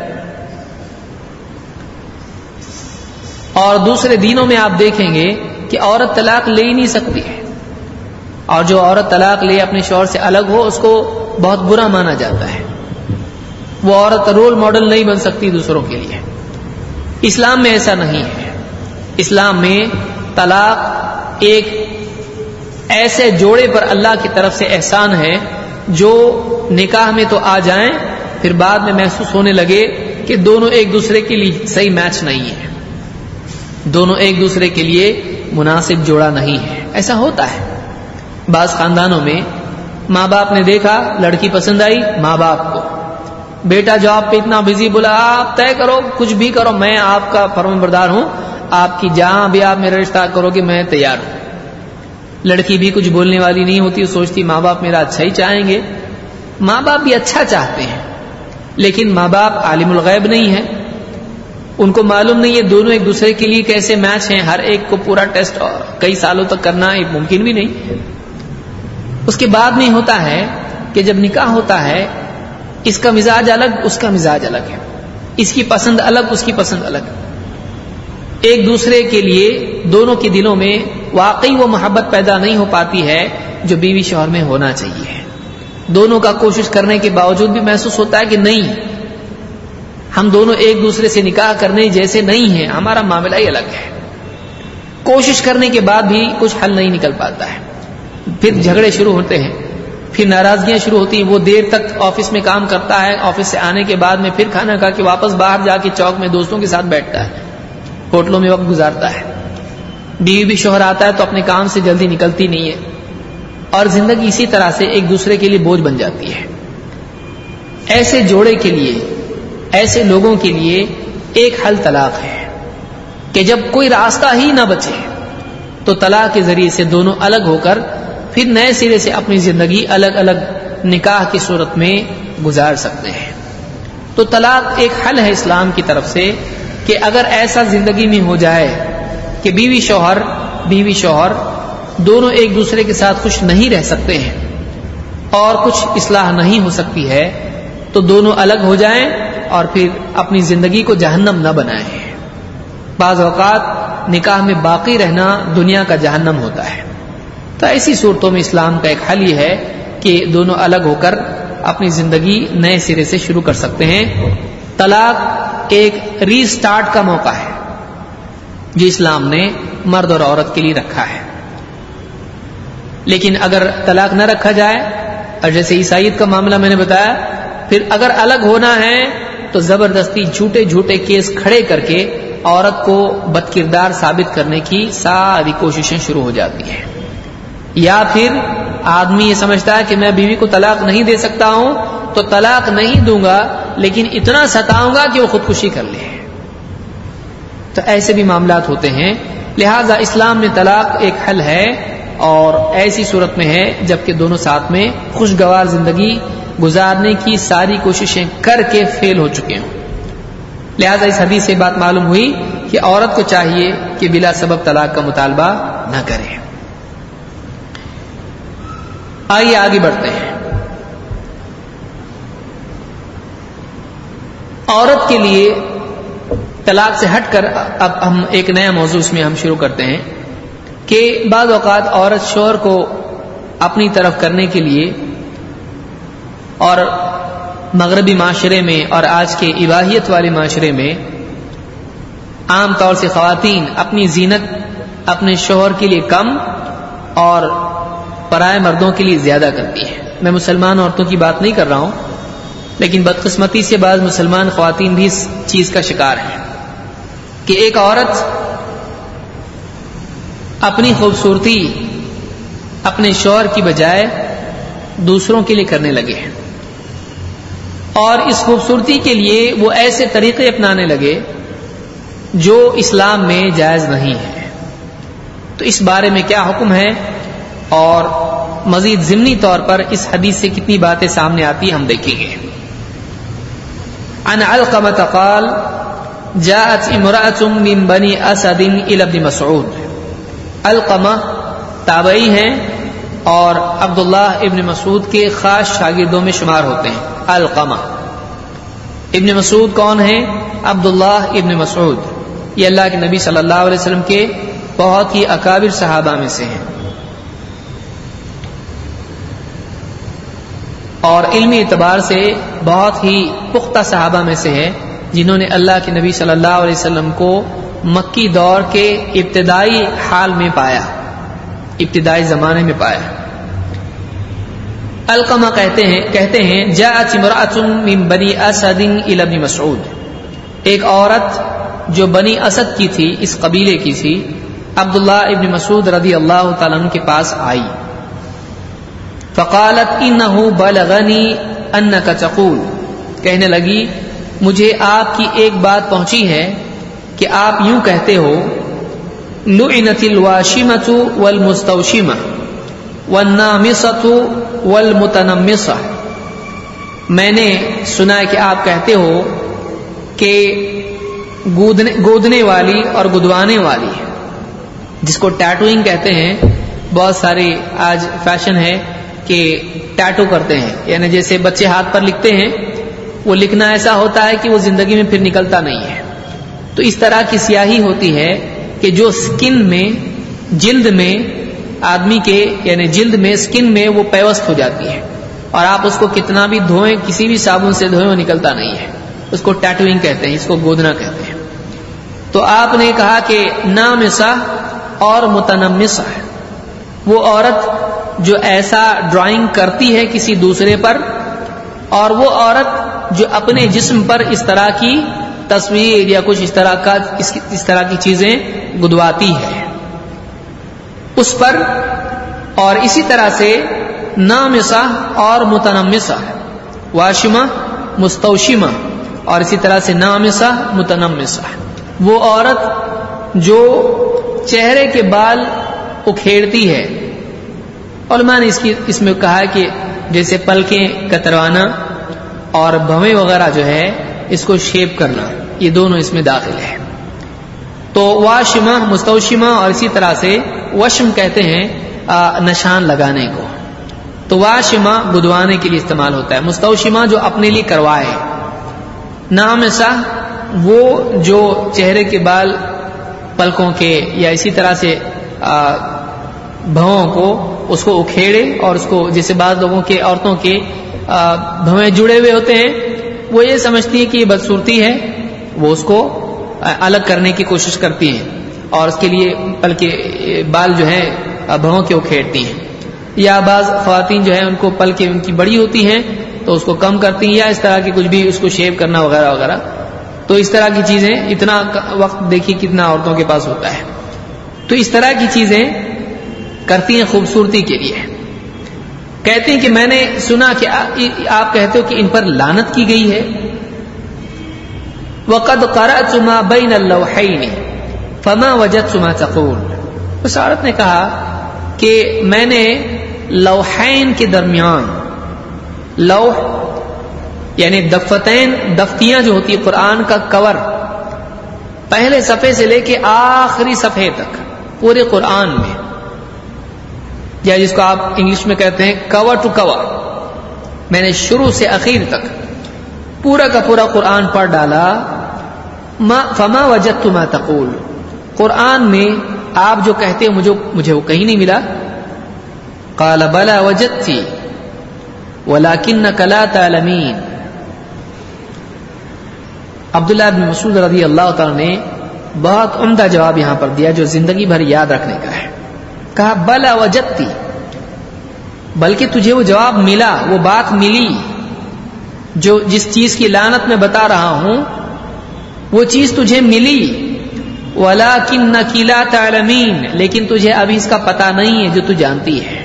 اور دوسرے دینوں میں آپ دیکھیں گے کہ عورت طلاق لے ہی نہیں سکتی ہے، اور جو عورت طلاق لے اپنے شوہر سے الگ ہو اس کو بہت برا مانا جاتا ہے، وہ عورت رول ماڈل نہیں بن سکتی دوسروں کے لیے۔ اسلام میں ایسا نہیں ہے، اسلام میں طلاق ایک ایسے جوڑے پر اللہ کی طرف سے احسان ہے جو نکاح میں تو آ جائیں پھر بعد میں محسوس ہونے لگے کہ دونوں ایک دوسرے کے لیے صحیح میچ نہیں ہے، دونوں ایک دوسرے کے لیے مناسب جوڑا نہیں ہے۔ ایسا ہوتا ہے بعض خاندانوں میں، ماں باپ نے دیکھا لڑکی پسند آئی ماں باپ کو، بیٹا جاب پہ اتنا بزی، بولا آپ طے کرو کچھ بھی کرو، میں آپ کا فرمانبردار ہوں، آپ کی جہاں بھی آپ میرا رشتہ کرو گے میں تیار ہوں۔ لڑکی بھی کچھ بولنے والی نہیں ہوتی، سوچتی ماں باپ میرا اچھا ہی چاہیں گے۔ ماں باپ بھی اچھا چاہتے ہیں، لیکن ماں باپ عالم الغیب نہیں ہے، ان کو معلوم نہیں ہے دونوں ایک دوسرے کے لیے کیسے میچ ہیں، ہر ایک کو پورا ٹیسٹ کئی سالوں تک کرنا ممکن بھی نہیں۔ اس کے بعد میں ہوتا ہے کہ جب نکاح ہوتا ہے اس کا مزاج الگ اس کا مزاج الگ ہے، اس کی پسند الگ اس کی پسند الگ، ایک دوسرے کے لیے دونوں کے دلوں میں واقعی وہ محبت پیدا نہیں ہو پاتی ہے جو بیوی شوہر میں ہونا چاہیے۔ دونوں کا کوشش کرنے کے باوجود بھی محسوس ہوتا ہے کہ نہیں، ہم دونوں ایک دوسرے سے نکاح کرنے جیسے نہیں ہیں، ہمارا معاملہ ہی الگ ہے۔ کوشش کرنے کے بعد بھی کچھ حل نہیں نکل پاتا ہے، پھر جھگڑے شروع ہوتے ہیں، پھر ناراضگیاں شروع ہوتی ہیں۔ وہ دیر تک آفس میں کام کرتا ہے، آفس سے آنے کے بعد میں پھر کھانا کھا کے واپس باہر جا کے چوک میں دوستوں کے ساتھ بیٹھتا ہے، ہوٹلوں میں وقت گزارتا ہے۔ بیوی بھی شوہر آتا ہے تو اپنے کام سے جلدی نکلتی نہیں ہے، اور زندگی اسی طرح سے ایک دوسرے کے لیے بوجھ بن جاتی ہے۔ ایسے جوڑے کے لیے، ایسے لوگوں کے لیے ایک حل طلاق ہے کہ جب کوئی راستہ ہی نہ بچے تو طلاق کے ذریعے سے دونوں الگ ہو کر پھر نئے سرے سے اپنی زندگی الگ الگ نکاح کی صورت میں گزار سکتے ہیں۔ تو طلاق ایک حل ہے اسلام کی طرف سے کہ اگر ایسا زندگی میں ہو جائے کہ بیوی شوہر دونوں ایک دوسرے کے ساتھ خوش نہیں رہ سکتے ہیں اور کچھ اصلاح نہیں ہو سکتی ہے تو دونوں الگ ہو جائیں اور پھر اپنی زندگی کو جہنم نہ بنائیں۔ بعض اوقات نکاح میں باقی رہنا دنیا کا جہنم ہوتا ہے، تو ایسی صورتوں میں اسلام کا ایک حل یہ ہے کہ دونوں الگ ہو کر اپنی زندگی نئے سرے سے شروع کر سکتے ہیں۔ طلاق ایک ری سٹارٹ کا موقع ہے جو اسلام نے مرد اور عورت کے لیے رکھا ہے، لیکن اگر طلاق نہ رکھا جائے اور جیسے عیسائیت کا معاملہ میں نے بتایا، پھر اگر الگ ہونا ہے تو زبردستی جھوٹے جھوٹے کیس کھڑے کر کے عورت کو بدکردار ثابت کرنے کی ساری کوششیں شروع ہو جاتی ہیں، یا پھر آدمی یہ سمجھتا ہے کہ میں بیوی کو طلاق نہیں دے سکتا ہوں تو طلاق نہیں دوں گا لیکن اتنا ستاؤں گا کہ وہ خودکشی کر لے، تو ایسے بھی معاملات ہوتے ہیں۔ لہذا اسلام میں طلاق ایک حل ہے اور ایسی صورت میں ہے جبکہ دونوں ساتھ میں خوشگوار زندگی گزارنے کی ساری کوششیں کر کے فیل ہو چکے ہوں۔ لہذا اس حدیث سے بات معلوم ہوئی کہ عورت کو چاہیے کہ بلا سبب طلاق کا مطالبہ نہ کرے۔ آئیے آگے بڑھتے ہیں۔ عورت کے لیے طلاق سے ہٹ کر اب ہم ایک نیا موضوع اس میں ہم شروع کرتے ہیں کہ بعض اوقات عورت شوہر کو اپنی طرف کرنے کے لیے، اور مغربی معاشرے میں اور آج کے اباحیت والے معاشرے میں عام طور سے خواتین اپنی زینت اپنے شوہر کے لیے کم اور پرائے مردوں کے لیے زیادہ کرتی ہے۔ میں مسلمان عورتوں کی بات نہیں کر رہا ہوں، لیکن بدقسمتی سے بعض مسلمان خواتین بھی اس چیز کا شکار ہیں کہ ایک عورت اپنی خوبصورتی اپنے شوہر کی بجائے دوسروں کے لیے کرنے لگے اور اس خوبصورتی کے لیے وہ ایسے طریقے اپنانے لگے جو اسلام میں جائز نہیں ہے. تو اس بارے میں کیا حکم ہے اور مزید ضمنی طور پر اس حدیث سے کتنی باتیں سامنے آتی ہیں ہم دیکھیں گے. عن علقمة قال جاءت امرأة من بني اسد الى ابن مسعود. علقمہ تابعی ہیں اور عبداللہ ابن مسعود کے خاص شاگردوں میں شمار ہوتے ہیں. علقمہ ابن مسعود کون ہیں؟ عبداللہ ابن مسعود، یہ اللہ کے نبی صلی اللہ علیہ وسلم کے بہت ہی اکابر صحابہ میں سے ہیں اور علمی اعتبار سے بہت ہی پختہ صحابہ میں سے ہے جنہوں نے اللہ کے نبی صلی اللہ علیہ وسلم کو مکی دور کے ابتدائی حال میں پایا، ابتدائی زمانے میں پایا. علقمہ کہتے ہیں جاءت امرأة من بنی اسد الى ابن مسعود، ایک عورت جو بنی اسد کی تھی، اس قبیلے کی تھی، عبداللہ ابن مسعود رضی اللہ تعالیٰ عنہ کے پاس آئی. فقالت انه بلغنی انک تقول، کہنے لگی مجھے آپ کی ایک بات پہنچی ہے کہ آپ یوں کہتے ہو لعنت الواشمۃ والمستوشمہ والنامصۃ والمتنمصہ. میں نے سنا ہے کہ آپ کہتے ہو کہ گودنے والی اور گدوانے والی، جس کو ٹیٹوئنگ کہتے ہیں، بہت سارے آج فیشن ہے کہ ٹیٹو کرتے ہیں، یعنی جیسے بچے ہاتھ پر لکھتے ہیں، وہ لکھنا ایسا ہوتا ہے کہ وہ زندگی میں پھر نکلتا نہیں ہے. تو اس طرح کی سیاہی ہوتی ہے کہ جو سکن میں، جلد میں، آدمی کے یعنی جلد میں، سکن میں وہ پیوست ہو جاتی ہے اور آپ اس کو کتنا بھی دھوئیں، کسی بھی صابن سے دھوئیں، وہ نکلتا نہیں ہے. اس کو ٹیٹوئنگ کہتے ہیں، اس کو گودنا کہتے ہیں. تو آپ نے کہا کہ نامصہ اور متنمصہ، وہ عورت جو ایسا ڈرائنگ کرتی ہے کسی دوسرے پر، اور وہ عورت جو اپنے جسم پر اس طرح کی تصویر یا کچھ اس طرح کی چیزیں گدواتی ہے اس پر. اور اسی طرح سے نامصہ اور متنمصہ، واشمہ مستوشمہ، اور اسی طرح سے نامصہ متنمصہ، وہ عورت جو چہرے کے بال اکھیڑتی ہے. علماء نے اس میں کہا ہے کہ جیسے پلکیں کتروانا اور بھویں وغیرہ جو ہے اس کو شیپ کرنا، یہ دونوں اس میں داخل ہے. تو واشمہ مستوشمہ، اور اسی طرح سے وشم کہتے ہیں نشان لگانے کو. تو واشمہ گدوانے کے لیے استعمال ہوتا ہے، مستوشمہ جو اپنے لیے کروائے، نامصہ وہ جو چہرے کے بال پلکوں کے یا اسی طرح سے بھووں کو اس کو اکھیڑے اور اس کو، جیسے بعض لوگوں کے عورتوں کے بھویں جڑے ہوئے ہوتے ہیں، وہ یہ سمجھتی ہیں کہ یہ بدصورتی ہے، وہ اس کو الگ کرنے کی کوشش کرتی ہیں اور اس کے لیے پل کے بال جو ہیں بھووں کے اکھیڑتی ہیں. یا بعض خواتین جو ہیں ان کو پل کے ان کی بڑی ہوتی ہیں تو اس کو کم کرتی ہیں، یا اس طرح کی کچھ بھی اس کو شیو کرنا وغیرہ وغیرہ. تو اس طرح کی چیزیں، اتنا وقت دیکھیے کتنا عورتوں کے پاس ہوتا ہے. تو اس طرح کی چیزیں کرتی ہیں خوبصورتی کے لیے. کہتے ہیں کہ میں نے سنا کہ آپ کہتے ہو کہ ان پر لعنت کی گئی ہے. وَقَدْ قَرَأْتُ مَا بَيْنَ اللَّوْحَيْنِ فَمَا وَجَدْتُ مَا تَقُولُ. اس عورت نے کہا کہ میں نے لوحین کے درمیان، لوح یعنی دفتین، دفتیاں جو ہوتی ہے قرآن کا کور، پہلے صفحے سے لے کے آخری صفحے تک پورے قرآن میں، یا جس کو آپ انگلش میں کہتے ہیں کور ٹو کور، میں نے شروع سے اخیر تک پورا کا پورا قرآن پڑھ ڈالا. فما وجدت ما تقول، قرآن میں آپ جو کہتے ہو مجھے وہ کہیں نہیں ملا. قال بلا وجدتی ولکنک لا تعلمین. عبداللہ بن مسعود رضی اللہ تعالیٰ نے بہت عمدہ جواب یہاں پر دیا جو زندگی بھر یاد رکھنے کا ہے. کہا بلا وجدتی، بلکہ تجھے وہ جواب ملا، وہ بات ملی، جس چیز کی لعنت میں بتا رہا ہوں وہ چیز تجھے ملی. وَلَكِنَّكِ لَا تَعْلَمِينَ، لیکن تجھے ابھی اس کا پتہ نہیں ہے جو تو جانتی ہے.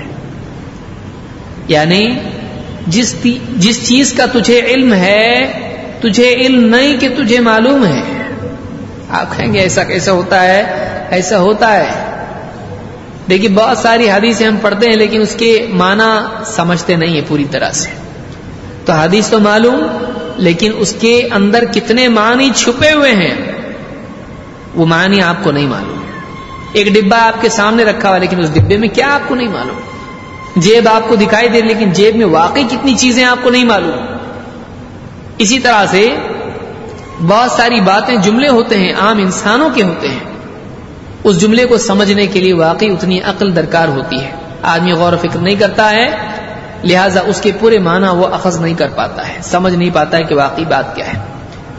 یعنی جس چیز کا تجھے علم ہے تجھے علم نہیں کہ تجھے معلوم ہے. آپ کہیں گے ایسا کیسا ہوتا ہے؟ ایسا ہوتا ہے. دیکھیے بہت ساری حدیثیں ہم پڑھتے ہیں لیکن اس کے معنی سمجھتے نہیں ہیں پوری طرح سے. تو حدیث تو معلوم لیکن اس کے اندر کتنے معنی چھپے ہوئے ہیں وہ معنی آپ کو نہیں معلوم. ایک ڈبہ آپ کے سامنے رکھا ہوا لیکن اس ڈبے میں کیا آپ کو نہیں معلوم. جیب آپ کو دکھائی دے لیکن جیب میں واقعی کتنی چیزیں آپ کو نہیں معلوم. اسی طرح سے بہت ساری باتیں جملے ہوتے ہیں عام انسانوں کے ہوتے ہیں، اس جملے کو سمجھنے کے لیے واقعی اتنی عقل درکار ہوتی ہے. آدمی غور و فکر نہیں کرتا ہے لہذا اس کے پورے معنی وہ اخذ نہیں کر پاتا ہے، سمجھ نہیں پاتا ہے کہ واقعی بات کیا ہے.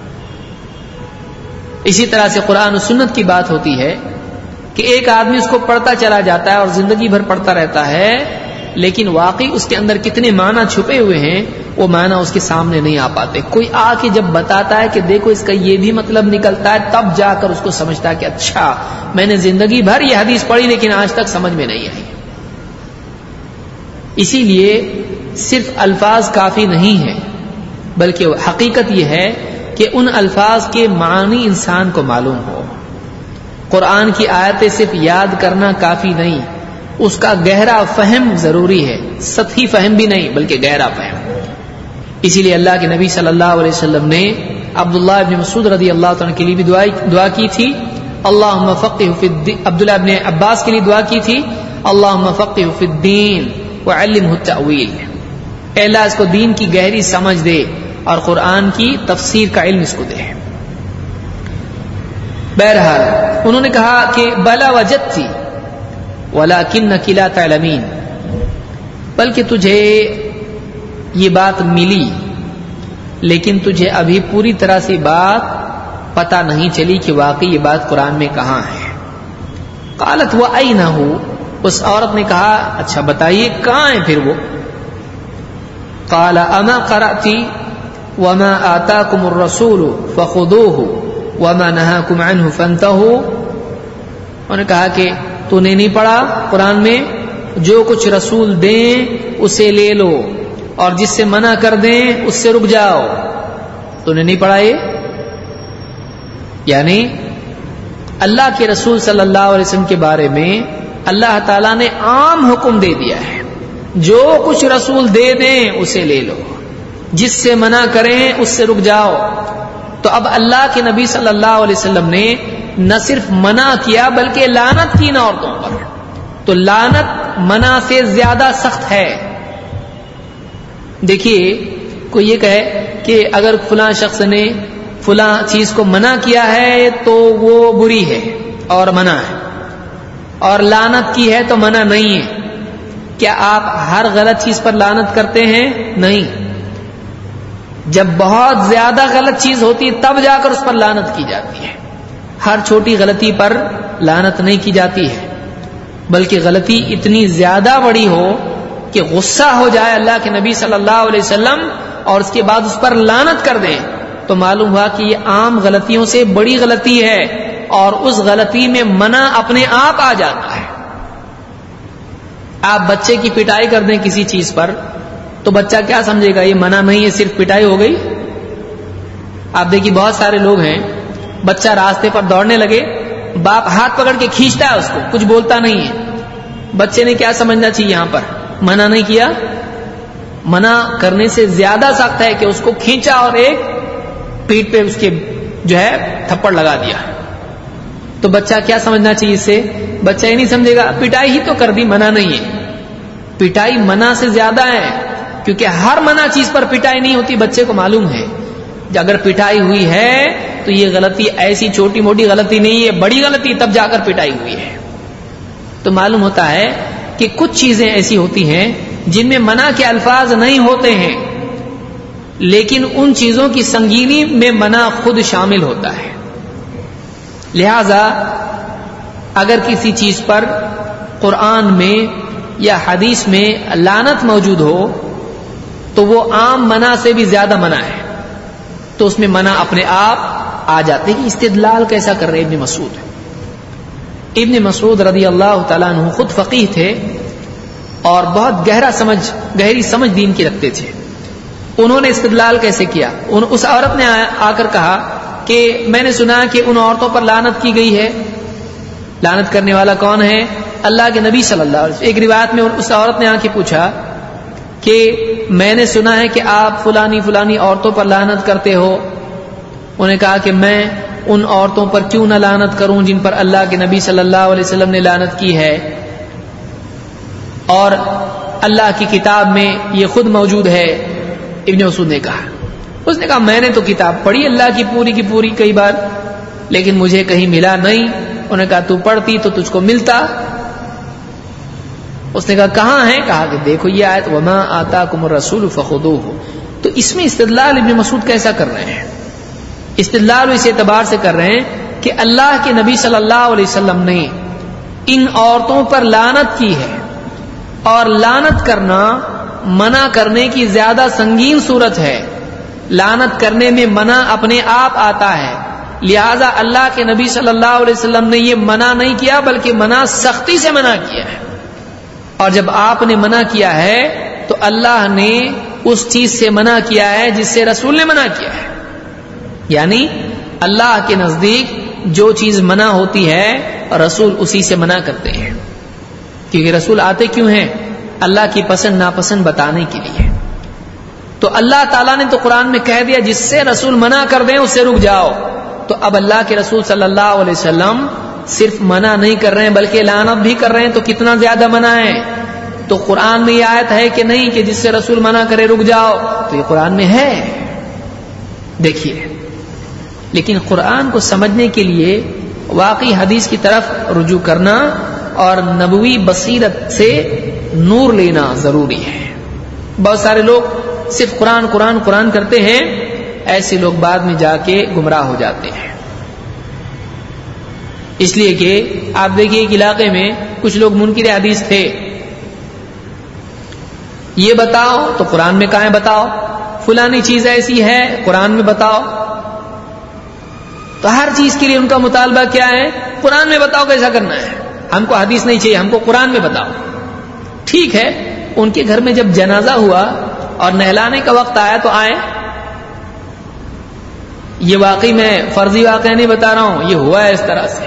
اسی طرح سے قرآن و سنت کی بات ہوتی ہے کہ ایک آدمی اس کو پڑھتا چلا جاتا ہے اور زندگی بھر پڑھتا رہتا ہے لیکن واقعی اس کے اندر کتنے معنی چھپے ہوئے ہیں وہ معنی اس کے سامنے نہیں آ پاتے. کوئی آ کے جب بتاتا ہے کہ دیکھو اس کا یہ بھی مطلب نکلتا ہے تب جا کر اس کو سمجھتا ہے کہ اچھا میں نے زندگی بھر یہ حدیث پڑھی لیکن آج تک سمجھ میں نہیں آئی. اسی لیے صرف الفاظ کافی نہیں ہے بلکہ حقیقت یہ ہے کہ ان الفاظ کے معنی انسان کو معلوم ہو. قرآن کی آیتیں صرف یاد کرنا کافی نہیں، اس کا گہرا فہم ضروری ہے. سطحی فہم بھی نہیں بلکہ گہرا فہم. اسی لیے اللہ کے نبی صلی اللہ علیہ وسلم نے عبداللہ ابن مسعود رضی اللہ عنہ کے لیے بھی دعا کی تھی اللہم فقہہ فی الدین. عبداللہ ابن عباس کے لیے دعا کی تھی اللہم فقہہ فی الدین وعلمہ التأویل. اے اللہ اس کو دین کی گہری سمجھ دے اور قرآن کی تفسیر کا علم اس کو دے. بہرحال انہوں نے کہا کہ بلا وجدتی ولیکنک لا تعلمین، بلکہ تجھے یہ بات ملی لیکن تجھے ابھی پوری طرح سے بات پتہ نہیں چلی کہ واقعی یہ بات قرآن میں کہاں ہے. قالت وأین ہو، اس عورت نے کہا اچھا بتائیے کہاں ہے پھر وہ. قال اما قرأتی وما آتاکم الرسول فخذوه وما نهاکم عنه فانتهوا. انہوں نے کہا کہ تو نے نہیں پڑھا قرآن میں جو کچھ رسول دیں اسے لے لو اور جس سے منع کر دیں اس سے رک جاؤ. تو نے نہیں پڑھا یہ؟ یعنی اللہ کے رسول صلی اللہ علیہ وسلم کے بارے میں اللہ تعالیٰ نے عام حکم دے دیا ہے جو کچھ رسول دے دیں اسے لے لو، جس سے منع کریں اس سے رک جاؤ. تو اب اللہ کے نبی صلی اللہ علیہ وسلم نے نہ صرف منع کیا بلکہ لعنت کی ان عورتوں پر. تو لعنت منع سے زیادہ سخت ہے. دیکھیے کوئی یہ کہے کہ اگر فلاں شخص نے فلاں چیز کو منع کیا ہے تو وہ بری ہے اور منع ہے، اور لعنت کی ہے تو منع نہیں ہے. کیا آپ ہر غلط چیز پر لعنت کرتے ہیں؟ نہیں. جب بہت زیادہ غلط چیز ہوتی ہے تب جا کر اس پر لعنت کی جاتی ہے. ہر چھوٹی غلطی پر لعنت نہیں کی جاتی ہے بلکہ غلطی اتنی زیادہ بڑی ہو کہ غصہ ہو جائے اللہ کے نبی صلی اللہ علیہ وسلم اور اس کے بعد اس پر لعنت کر دیں تو معلوم ہوا کہ یہ عام غلطیوں سے بڑی غلطی ہے اور اس غلطی میں منع اپنے آپ آ جاتا ہے. آپ بچے کی پٹائی کر دیں کسی چیز پر تو بچہ کیا سمجھے گا یہ منع نہیں ہے صرف پٹائی ہو گئی. آپ دیکھیے بہت سارے لوگ ہیں بچہ راستے پر دوڑنے لگے باپ ہاتھ پکڑ کے کھینچتا ہے اس کو، کچھ بولتا نہیں ہے. بچے نے کیا سمجھنا چاہیے یہاں پر منع نہیں کیا. منع کرنے سے زیادہ سخت ہے کہ اس کو کھینچا اور ایک پیٹ پہ اس کے جو ہے تھپڑ لگا دیا. تو بچہ کیا سمجھنا چاہیے اس سے؟ بچہ یہ نہیں سمجھے گا پٹائی ہی تو کر دی منع نہیں ہے. پٹائی منع سے زیادہ ہے کیونکہ ہر منع چیز پر پٹائی نہیں ہوتی. بچے کو معلوم ہے اگر پٹائی ہوئی ہے تو یہ غلطی ایسی چھوٹی موٹی غلطی نہیں ہے، بڑی غلطی تب جا کر پٹائی ہوئی ہے. تو معلوم ہوتا ہے کہ کچھ چیزیں ایسی ہوتی ہیں جن میں منع کے الفاظ نہیں ہوتے ہیں لیکن ان چیزوں کی سنگینی میں منع خود شامل ہوتا ہے. لہذا اگر کسی چیز پر قرآن میں یا حدیث میں لعنت موجود ہو تو وہ عام منع سے بھی زیادہ منع ہے تو اس میں منع اپنے آپ آ جاتے ہیں. استدلال کیسا کر رہے ابن مسعود ابن مسعود رضی اللہ تعالیٰ عنہ خود فقیہ تھے اور بہت گہری سمجھ دین کی رکھتے تھے. انہوں نے استدلال کیسے کیا؟ اس عورت نے آ کر کہا کہ میں نے سنا کہ ان عورتوں پر لعنت کی گئی ہے. لعنت کرنے والا کون ہے؟ اللہ کے نبی صلی اللہ علیہ وسلم. ایک روایت میں اس عورت نے آ کے پوچھا کہ میں نے سنا ہے کہ آپ فلانی عورتوں پر لعنت کرتے ہو. انہوں نے کہا کہ میں ان عورتوں پر کیوں نہ لعنت کروں جن پر اللہ کے نبی صلی اللہ علیہ وسلم نے لعنت کی ہے، اور اللہ کی کتاب میں یہ خود موجود ہے. ابن مسعود نے کہا، اس نے کہا میں نے تو کتاب پڑھی اللہ کی پوری کئی بار، لیکن مجھے کہیں ملا نہیں. انہوں نے کہا تو پڑھتی تو تجھ کو ملتا. اس نے کہا کہاں ہے؟ کہا کہ دیکھو یہ آیت وما آتاکم الرسول فخذوہ. تو اس میں استدلال ابن مسعود کیسا کر رہے ہیں؟ استدلال اس اعتبار سے کر رہے ہیں کہ اللہ کے نبی صلی اللہ علیہ وسلم نے ان عورتوں پر لعنت کی ہے، اور لعنت کرنا منع کرنے کی زیادہ سنگین صورت ہے. لعنت کرنے میں منع اپنے آپ آتا ہے، لہذا اللہ کے نبی صلی اللہ علیہ وسلم نے یہ منع نہیں کیا بلکہ منع سختی سے منع کیا ہے. اور جب آپ نے منع کیا ہے تو اللہ نے اس چیز سے منع کیا ہے جس سے رسول نے منع کیا ہے. یعنی اللہ کے نزدیک جو چیز منع ہوتی ہے رسول اسی سے منع کرتے ہیں، کیونکہ رسول آتے کیوں ہیں؟ اللہ کی پسند ناپسند بتانے کے لیے. تو اللہ تعالیٰ نے تو قرآن میں کہہ دیا جس سے رسول منع کر دیں اس سے رک جاؤ. تو اب اللہ کے رسول صلی اللہ علیہ وسلم صرف منع نہیں کر رہے ہیں بلکہ لعنت بھی کر رہے ہیں، تو کتنا زیادہ منع ہے. تو قرآن میں یہ آیت ہے کہ نہیں کہ جس سے رسول منع کرے رک جاؤ؟ تو یہ قرآن میں ہے. دیکھیے، لیکن قرآن کو سمجھنے کے لیے واقعی حدیث کی طرف رجوع کرنا اور نبوی بصیرت سے نور لینا ضروری ہے. بہت سارے لوگ صرف قرآن کرتے ہیں، ایسے لوگ بعد میں جا کے گمراہ ہو جاتے ہیں. اس لیے کہ آپ دیکھیے ایک علاقے میں کچھ لوگ منکر حدیث تھے. یہ بتاؤ تو قرآن میں کہاں ہے بتاؤ، فلانی چیز ایسی ہے قرآن میں بتاؤ. تو ہر چیز کے لیے ان کا مطالبہ کیا ہے؟ قرآن میں بتاؤ کیسا کرنا ہے، ہم کو حدیث نہیں چاہیے، ہم کو قرآن میں بتاؤ. ٹھیک ہے، ان کے گھر میں جب جنازہ ہوا اور نہلانے کا وقت آیا تو آئے. یہ واقعی میں فرضی واقعہ نہیں بتا رہا ہوں، یہ ہوا ہے اس طرح سے.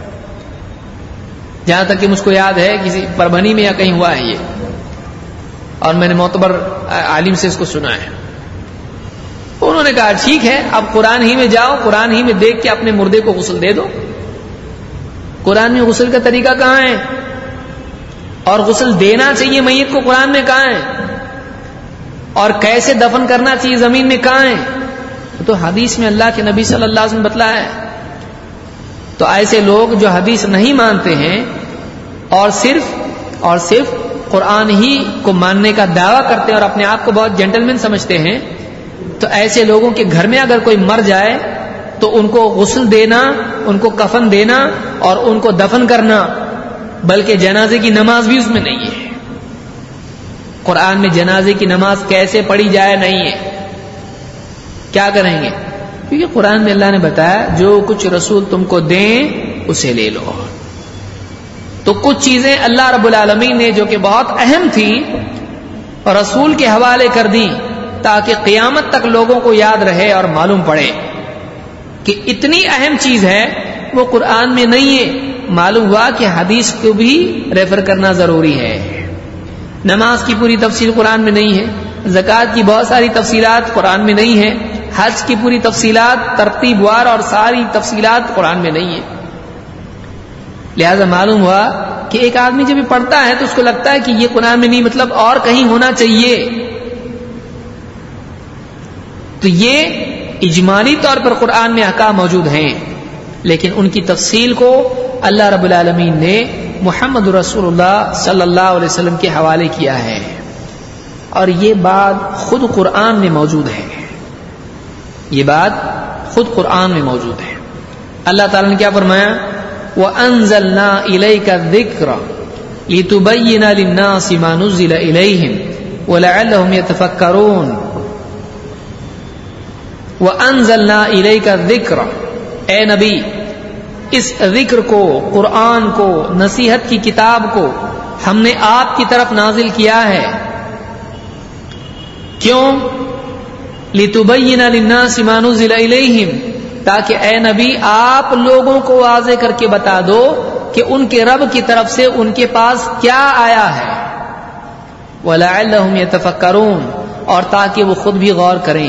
جہاں تک کہ مجھ کو یاد ہے کسی پربھنی میں یا کہیں ہوا ہے یہ، اور میں نے معتبر عالم سے اس کو سنا ہے. انہوں نے کہا ٹھیک ہے، اب قرآن ہی میں جاؤ، قرآن ہی میں دیکھ کے اپنے مردے کو غسل دے دو. قرآن میں غسل کا طریقہ کہاں ہے؟ اور غسل دینا چاہیے میت کو قرآن میں کہاں ہے؟ اور کیسے دفن کرنا چاہیے زمین میں کہاں ہے؟ تو حدیث میں اللہ کے نبی صلی اللہ علیہ وسلم بتلایا ہے. تو ایسے لوگ جو حدیث نہیں مانتے ہیں اور صرف قرآن ہی کو ماننے کا دعویٰ کرتے ہیں اور اپنے آپ کو بہت جینٹلمین سمجھتے ہیں، تو ایسے لوگوں کے گھر میں اگر کوئی مر جائے تو ان کو غسل دینا، ان کو کفن دینا اور ان کو دفن کرنا، بلکہ جنازے کی نماز بھی اس میں نہیں ہے. قرآن میں جنازے کی نماز کیسے پڑھی جائے نہیں ہے. کیا کریں گے؟ کیونکہ قرآن میں اللہ نے بتایا جو کچھ رسول تم کو دیں اسے لے لو. تو کچھ چیزیں اللہ رب العالمین نے جو کہ بہت اہم تھی رسول کے حوالے کر دی تاکہ قیامت تک لوگوں کو یاد رہے اور معلوم پڑے کہ اتنی اہم چیز ہے، وہ قرآن میں نہیں ہے. معلوم ہوا کہ حدیث کو بھی ریفر کرنا ضروری ہے. نماز کی پوری تفصیل قرآن میں نہیں ہے، زکوٰۃ کی بہت ساری تفصیلات قرآن میں نہیں ہے، حج کی پوری تفصیلات، ترتیب وار اور ساری تفصیلات قرآن میں نہیں ہے. لہذا معلوم ہوا کہ ایک آدمی جب پڑھتا ہے تو اس کو لگتا ہے کہ یہ قرآن میں نہیں، مطلب اور کہیں ہونا چاہیے. تو یہ اجمالی طور پر قرآن میں احکام موجود ہیں، لیکن ان کی تفصیل کو اللہ رب العالمین نے محمد رسول اللہ صلی اللہ علیہ وسلم کے حوالے کیا ہے. اور یہ بات خود قرآن میں موجود ہے، یہ بات خود قرآن میں موجود ہے. اللہ تعالیٰ نے کیا فرمایا؟ وَأَنزَلْنَا إِلَيْكَ الذِّكْرَ لِتُبَيِّنَ لِلنَّاسِ مَا نُزِّلَ إِلَيْهِمْ وَلَعَلَّهُمْ يَتَفَكَّرُونَ. وَأَنزَلْنَا إِلَيْكَ الذِّكْرَ، اے نبی اس ذکر کو، قرآن کو، نصیحت کی کتاب کو ہم نے آپ کی طرف نازل کیا ہے. کیوں؟ لِتُبَيِّنَ لِلنَّاسِ مَا نُزِّلَ إِلَيْهِمْ، تاکہ اے نبی آپ لوگوں کو واضح کر کے بتا دو کہ ان کے رب کی طرف سے ان کے پاس کیا آیا ہے. وَلَعَلَّهُمْ يَتَفَكَّرُونَ، اور تاکہ وہ خود بھی غور کریں.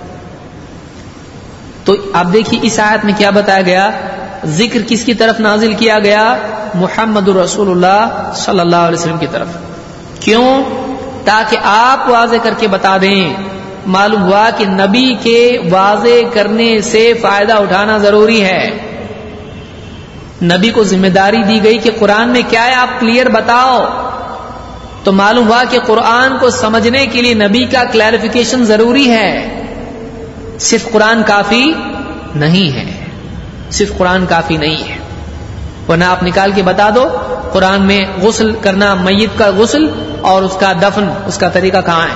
تو آپ دیکھیے اس آیت میں کیا بتایا گیا، ذکر کس کی طرف نازل کیا گیا؟ محمد رسول اللہ صلی اللہ علیہ وسلم کی طرف. کیوں؟ تاکہ آپ واضح کر کے بتا دیں. معلوم ہوا کہ نبی کے واضح کرنے سے فائدہ اٹھانا ضروری ہے. نبی کو ذمہ داری دی گئی کہ قرآن میں کیا ہے آپ کلیئر بتاؤ. تو معلوم ہوا کہ قرآن کو سمجھنے کے لیے نبی کا کلیریفیکیشن ضروری ہے. صرف قرآن کافی نہیں ہے، صرف قرآن کافی نہیں ہے. ورنہ آپ نکال کے بتا دو قرآن میں غسل کرنا، میت کا غسل اور اس کا دفن، اس کا طریقہ کہاں ہے.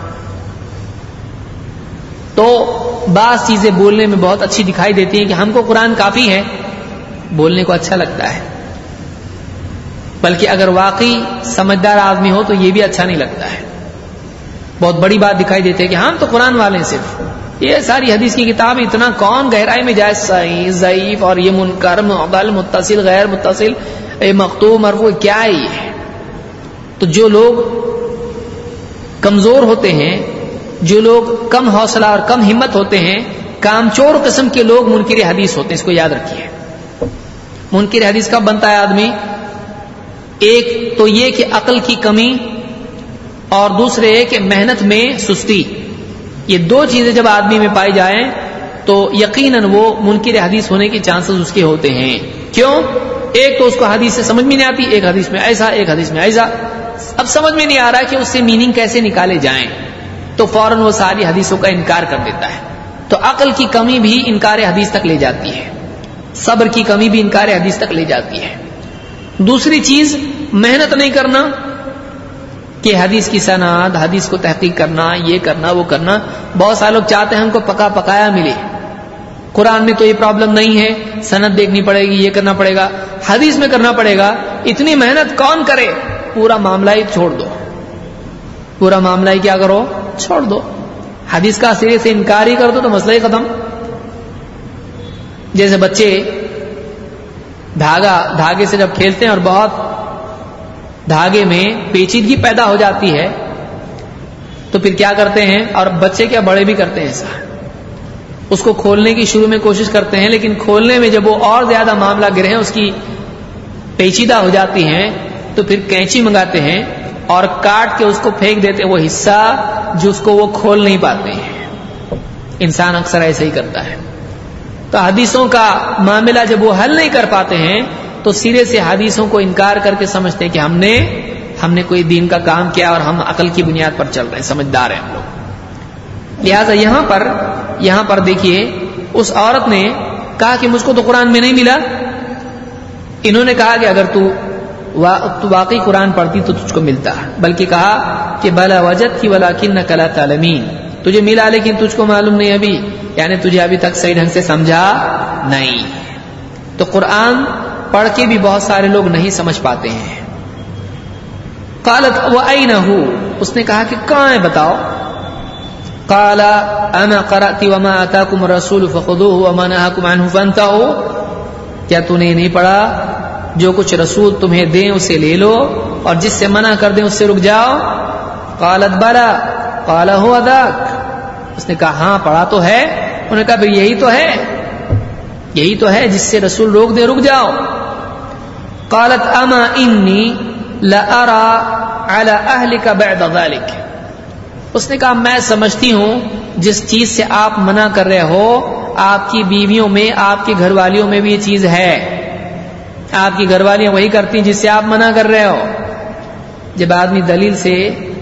تو بعض چیزیں بولنے میں بہت اچھی دکھائی دیتی ہیں کہ ہم کو قرآن کافی ہے، بولنے کو اچھا لگتا ہے، بلکہ اگر واقعی سمجھدار آدمی ہو تو یہ بھی اچھا نہیں لگتا ہے. بہت بڑی بات دکھائی دیتی ہے کہ ہم تو قرآن والے ہیں، صرف یہ ساری حدیث کی کتاب اتنا کون گہرائی میں جائے، صحیح ضعیف اور یہ منکر معضل متصل غیر متصل مقطوع مرفوع کیا ہے یہ. تو جو لوگ کمزور ہوتے ہیں، جو لوگ کم حوصلہ اور کم ہمت ہوتے ہیں، کامچور قسم کے لوگ منکر حدیث ہوتے ہیں. اس کو یاد رکھیے. منکر حدیث کب بنتا ہے آدمی؟ ایک تو یہ کہ عقل کی کمی، اور دوسرے کہ محنت میں سستی. یہ دو چیزیں جب آدمی میں پائی جائیں تو یقیناً وہ منکر حدیث ہونے کے چانسز اس کے ہوتے ہیں. کیوں؟ ایک تو اس کو حدیث سے سمجھ میں نہیں آتی، ایک حدیث میں ایسا، ایک حدیث میں ایسا. اب سمجھ میں نہیں آ رہا کہ اس سے میننگ کیسے نکالے جائیں، تو فوراً وہ ساری حدیثوں کا انکار کر دیتا ہے. تو عقل کی کمی بھی انکار حدیث تک لے جاتی ہے، صبر کی کمی بھی انکار حدیث تک لے جاتی ہے. دوسری چیز محنت نہیں کرنا کہ حدیث کی سند، حدیث کو تحقیق کرنا، یہ کرنا وہ کرنا. بہت سارے لوگ چاہتے ہیں ہم کو پکا پکایا ملے. قرآن میں تو یہ پرابلم نہیں ہے، سند دیکھنی پڑے گی، یہ کرنا پڑے گا، حدیث میں کرنا پڑے گا. اتنی محنت کون کرے؟ پورا معاملہ ہی چھوڑ دو، پورا معاملہ ہی کیا کرو؟ چھوڑ دو. حدیث کا سرے سے انکار ہی کر دو تو مسئلہ ہی ختم. جیسے بچے دھاگے سے جب کھیلتے ہیں اور بہت دھاگے میں پیچیدگی پیدا ہو جاتی ہے تو پھر کیا کرتے ہیں، اور بچے کیا بڑے بھی کرتے ہیں ایسا، اس کو کھولنے کی شروع میں کوشش کرتے ہیں، لیکن کھولنے میں جب وہ اور زیادہ معاملہ گرہیں اس کی پیچیدہ ہو جاتی ہیں تو پھر کینچی منگاتے ہیں اور کاٹ کے اس کو پھینک دیتے وہ حصہ جس کو وہ کھول نہیں پاتے ہیں. انسان اکثر ایسا ہی کرتا ہے. تو حدیثوں کا معاملہ جب وہ حل نہیں کر پاتے ہیں تو سرے سے حدیثوں کو انکار کر کے سمجھتے ہیں کہ ہم نے کوئی دین کا کام کیا اور ہم عقل کی بنیاد پر چل رہے ہیں، سمجھدار ہیں ہم لوگ. لہذا یہاں پر دیکھیے اس عورت نے کہا کہ مجھ کو تو قرآن میں نہیں ملا. انہوں نے کہا کہ اگر تو واقعی قرآن پڑھتی تو تجھ کو ملتا، بلکہ کہا کہ بلا وجدت ولکنک لا تعلمین، تجھے ملا لیکن تجھ کو معلوم نہیں ابھی، یعنی تجھے ابھی تک صحیح ڈھنگ سے سمجھا نہیں. تو قرآن پڑھ کے بھی بہت سارے لوگ نہیں سمجھ پاتے ہیں. قالت وَأَيْنَ هُ، اس نے کہا کہ کہاں ہے بتاؤ. قال انا قرأت وما آتاكم الرسول فخذوه وما نهاكم عنه فانتهوا، کیا تو نے نہیں پڑھا جو کچھ رسول تمہیں دیں اسے لے لو اور جس سے منع کر دیں اس سے رک جاؤ. قالت بلا قال هو ذاك، اس نے کہا ہاں پڑھا تو ہے. انہوں نے کہا پھر یہی تو ہے جس سے رسول روک دے، رک جاؤ. قالت اما انی لارى على اهلك بعد ذلك، اس نے کہا میں سمجھتی ہوں جس چیز سے آپ منع کر رہے ہو آپ کی بیویوں میں، آپ کی گھر والیوں میں بھی یہ چیز ہے. آپ کی گھر والیاں وہی کرتی ہیں جس سے آپ منع کر رہے ہو. جب آدمی دلیل سے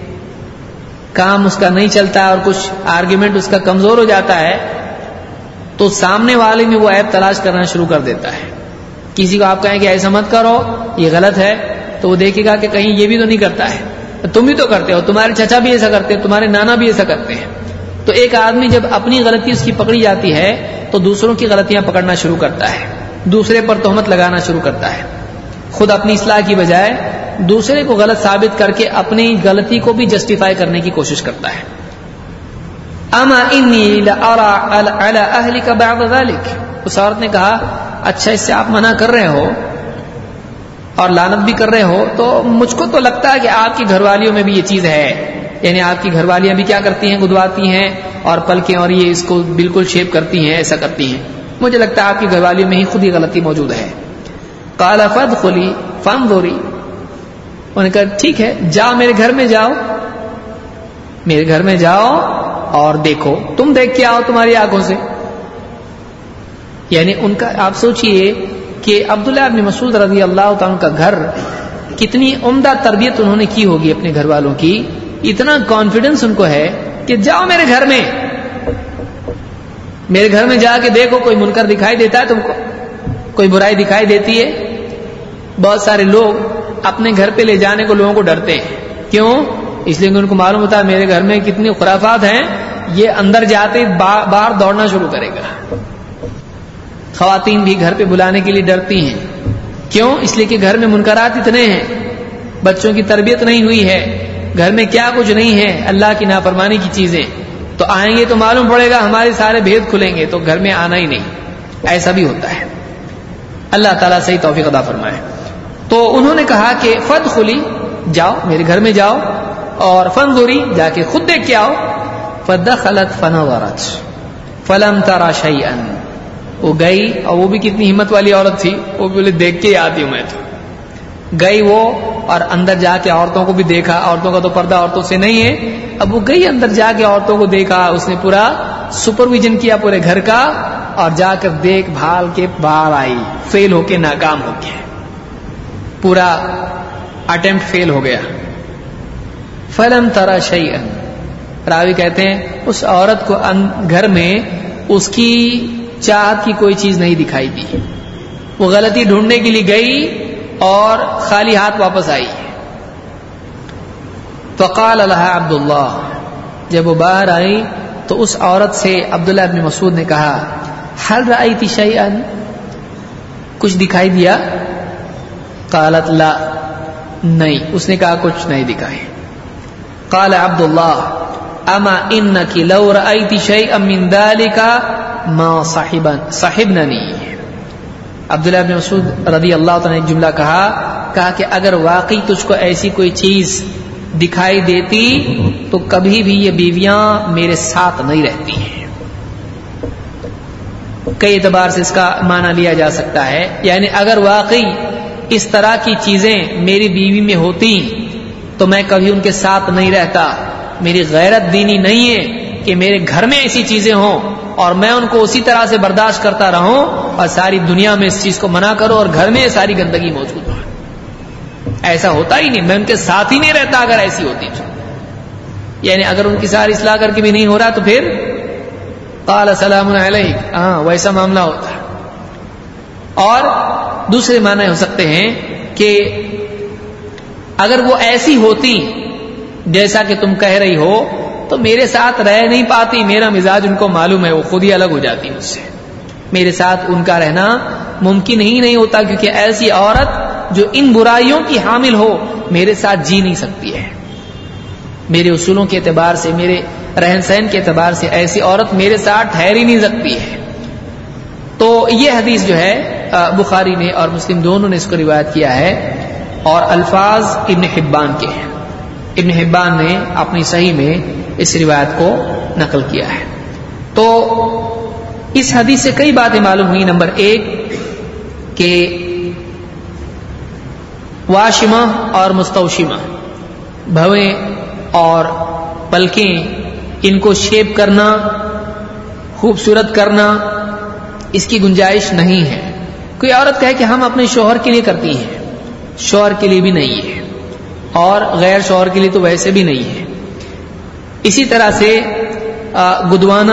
کام اس کا نہیں چلتا اور کچھ آرگیومنٹ اس کا کمزور ہو جاتا ہے تو سامنے والے میں وہ عیب تلاش کرنا شروع کر دیتا ہے. کسی کو آپ کہیں کہ ایسا مت کرو یہ غلط ہے تو وہ دیکھے گا کہ کہیں یہ بھی تو نہیں کرتا ہے، تم بھی تو کرتے ہو، تمہارے چچا بھی ایسا کرتے ہیں، تمہارے نانا بھی ایسا کرتے ہیں. تو ایک آدمی جب اپنی غلطی اس کی پکڑی جاتی ہے تو دوسروں کی غلطیاں پکڑنا شروع کرتا ہے. دوسرے پر تہمت لگانا شروع کرتا ہے، خود اپنی اصلاح کی بجائے دوسرے کو غلط ثابت کر کے اپنی غلطی کو بھی جسٹیفائی کرنے کی کوشش کرتا ہے۔ اما انی لارى على اهلك بعض ذلك، اس عورت نے کہا اچھا اس سے آپ منع کر رہے ہو اور لعنت بھی کر رہے ہو، تو مجھ کو تو لگتا ہے کہ آپ کی گھر والیوں میں بھی یہ چیز ہے، یعنی آپ کی گھر والیاں بھی کیا کرتی ہیں، گدواتی ہیں اور پلکیں اور یہ اس کو بالکل شیپ کرتی ہیں، ایسا کرتی ہیں، مجھے لگتا ہے آپ کی گھر والیوں میں ہی خود ہی غلطی موجود ہے۔ قال فادخلی فانظری، انہوں نے کہا ٹھیک ہے جاؤ میرے گھر میں جاؤ، میرے گھر میں جاؤ اور دیکھو، تم دیکھ کے آؤ تمہاری آنکھوں سے۔ یعنی ان کا آپ سوچئے کہ عبداللہ ابن مسعود رضی اللہ تعالیٰ کا گھر، کتنی عمدہ تربیت انہوں نے کی ہوگی اپنے گھر والوں کی، اتنا کانفیڈنس ان کو ہے کہ جاؤ میرے گھر میں، میرے گھر میں جا کے دیکھو کوئی منکر دکھائی دیتا ہے تم کو، کوئی برائی دکھائی دیتی ہے۔ بہت سارے لوگ اپنے گھر پہ لے جانے کو لوگوں کو ڈرتے ہیں، کیوں؟ اس لیے کہ ان کو معلوم ہوتا ہے میرے گھر میں کتنی خرافات ہیں، یہ اندر جاتے باہر دوڑنا شروع کرے گا۔ خواتین بھی گھر پہ بلانے کے لیے ڈرتی ہیں، کیوں؟ اس لیے کہ گھر میں منکرات اتنے ہیں، بچوں کی تربیت نہیں ہوئی ہے، گھر میں کیا کچھ نہیں ہے، اللہ کی نافرمانی کی چیزیں، تو آئیں گے تو معلوم پڑے گا ہمارے سارے بھید کھلیں گے، تو گھر میں آنا ہی نہیں۔ ایسا بھی ہوتا ہے، اللہ تعالیٰ صحیح توفیق عطا فرمائے۔ تو انہوں نے کہا کہ فادخلی، جاؤ میرے گھر میں جاؤ، اور فانظری، جا کے خود دیکھ کے آؤ۔ فدخلت فنظرت فلم ترى شيئا، وہ گئی، اور وہ بھی کتنی ہمت والی عورت تھی، وہ بولے دیکھ کے ہی آتی ہوں میں، تو گئی وہ اور اندر جا کے عورتوں کو بھی دیکھا، عورتوں کا تو پردہ عورتوں سے نہیں ہے، اب وہ گئی اندر جا کے عورتوں کو دیکھا، اس نے پورا سپرویژن کیا پورے گھر کا، اور جا کر دیکھ بھال کے باہر آئی، فیل ہو کے، ناکام ہو کے، پورا اٹیمپٹ فیل ہو گیا۔ فلم ترى شيئا، راوی کہتے ہیں اس عورت کو گھر میں اس کی چاہت کی کوئی چیز نہیں دکھائی دی، وہ غلطی ڈھونڈنے کے لیے گئی اور خالی ہاتھ واپس آئی۔ فقال لها عبداللہ، جب وہ باہر آئی تو اس عورت سے عبداللہ ابن مسعود نے کہا هل رأيت شيئا، کچھ دکھائی دیا؟ قالت لا، نہیں، اس نے کہا کچھ نہیں دکھائی۔ قال عبداللہ اما انك لو رأيت شيئا من ذلك ما صحبنني، عبداللہ بن مسعود رضی اللہ تعالیٰ نے ایک جملہ کہا کہ اگر واقعی تجھ کو ایسی کوئی چیز دکھائی دیتی تو کبھی بھی یہ بیویاں میرے ساتھ نہیں رہتی ہیں۔ کئی اعتبار سے اس کا معنی لیا جا سکتا ہے، یعنی اگر واقعی اس طرح کی چیزیں میری بیوی میں ہوتی تو میں کبھی ان کے ساتھ نہیں رہتا۔ میری غیرت دینی نہیں ہے کہ میرے گھر میں ایسی چیزیں ہوں اور میں ان کو اسی طرح سے برداشت کرتا رہوں اور ساری دنیا میں اس چیز کو منع کروں اور گھر میں ساری گندگی موجود ہو۔ ایسا ہوتا ہی نہیں، میں ان کے ساتھ ہی نہیں رہتا اگر ایسی ہوتی تو، یعنی اگر ان کی ساری اصلاح کر کے بھی نہیں ہو رہا تو پھر قال سلام علیک، ہاں ویسا معاملہ ہوتا ہے۔ اور دوسرے معنی ہو سکتے ہیں کہ اگر وہ ایسی ہوتی جیسا کہ تم کہہ رہی ہو تو میرے ساتھ رہ نہیں پاتی، میرا مزاج ان کو معلوم ہے، وہ خود ہی الگ ہو جاتی مجھ سے، میرے ساتھ ان کا رہنا ممکن ہی نہیں ہوتا، کیونکہ ایسی عورت جو ان برائیوں کی حامل ہو میرے ساتھ جی نہیں سکتی ہے، میرے اصولوں کے اعتبار سے، میرے رہن سہن کے اعتبار سے ایسی عورت میرے ساتھ ٹھہر ہی نہیں سکتی ہے۔ تو یہ حدیث جو ہے بخاری نے اور مسلم دونوں نے اس کو روایت کیا ہے، اور الفاظ ابن حبان کے ہیں، ابن حبان نے اپنی صحیح میں اس روایت کو نقل کیا ہے۔ تو اس حدیث سے کئی باتیں معلوم ہوئی۔ نمبر ایک کہ واشمہ اور مستوشمہ، بھویں اور پلکیں، ان کو شیپ کرنا، خوبصورت کرنا، اس کی گنجائش نہیں ہے۔ کوئی عورت کہے کہ ہم اپنے شوہر کے لیے کرتی ہیں، شوہر کے لیے بھی نہیں ہے، اور غیر شوہر کے لیے تو ویسے بھی نہیں ہے۔ اسی طرح سے گدوانا،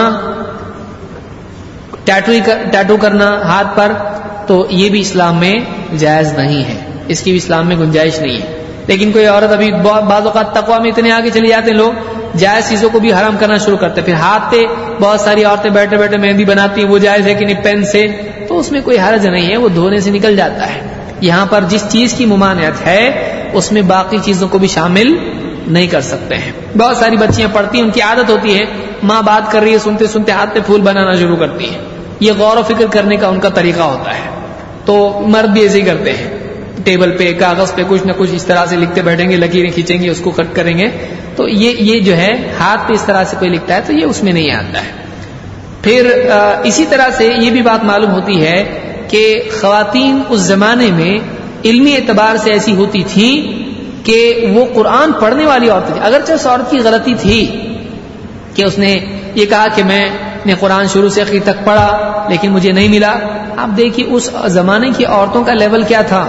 ٹیٹو کرنا ہاتھ پر، تو یہ بھی اسلام میں جائز نہیں ہے، اس کی بھی اسلام میں گنجائش نہیں ہے۔ لیکن کوئی عورت ابھی بعض اوقات تقویٰ میں اتنے آگے چلی جاتے ہیں لوگ، جائز چیزوں کو بھی حرام کرنا شروع کرتے ہیں. پھر ہاتھ پہ بہت ساری عورتیں بیٹھے بیٹھے مہندی بناتی ہیں، وہ جائز ہے کہ نہیں پین سے، تو اس میں کوئی حرج نہیں ہے، وہ دھونے سے نکل جاتا ہے. یہاں پر جس چیز کی ممانعت ہے اس میں باقی چیزوں کو بھی شامل نہیں کر سکتے ہیں. بہت ساری بچیاں پڑھتی ہیں، ان کی عادت ہوتی ہے ماں بات کر رہی ہے، سنتے سنتے ہاتھ پہ پھول بنانا شروع کرتی ہیں. یہ غور و فکر کرنے کا ان کا طریقہ ہوتا ہے. تو مرد بھی ایسے ہی کرتے ہیں، ٹیبل پہ کاغذ پہ کچھ نہ کچھ اس طرح سے لکھتے بیٹھیں گے، لکیریں کھینچیں گے، اس کو کٹ کریں گے. تو یہ جو ہے ہاتھ پہ اس طرح سے کوئی لکھتا ہے تو یہ اس میں نہیں آتا ہے. پھر اسی طرح سے یہ بھی بات معلوم ہوتی ہے کہ خواتین اس زمانے میں علمی اعتبار سے ایسی ہوتی تھیں کہ وہ قرآن پڑھنے والی عورتیں تھیں. اگرچہ اس عورت کی غلطی تھی کہ اس نے یہ کہا کہ میں نے قرآن شروع سے آخر تک پڑھا لیکن مجھے نہیں ملا. آپ دیکھیے اس زمانے کی عورتوں کا لیول کیا تھا.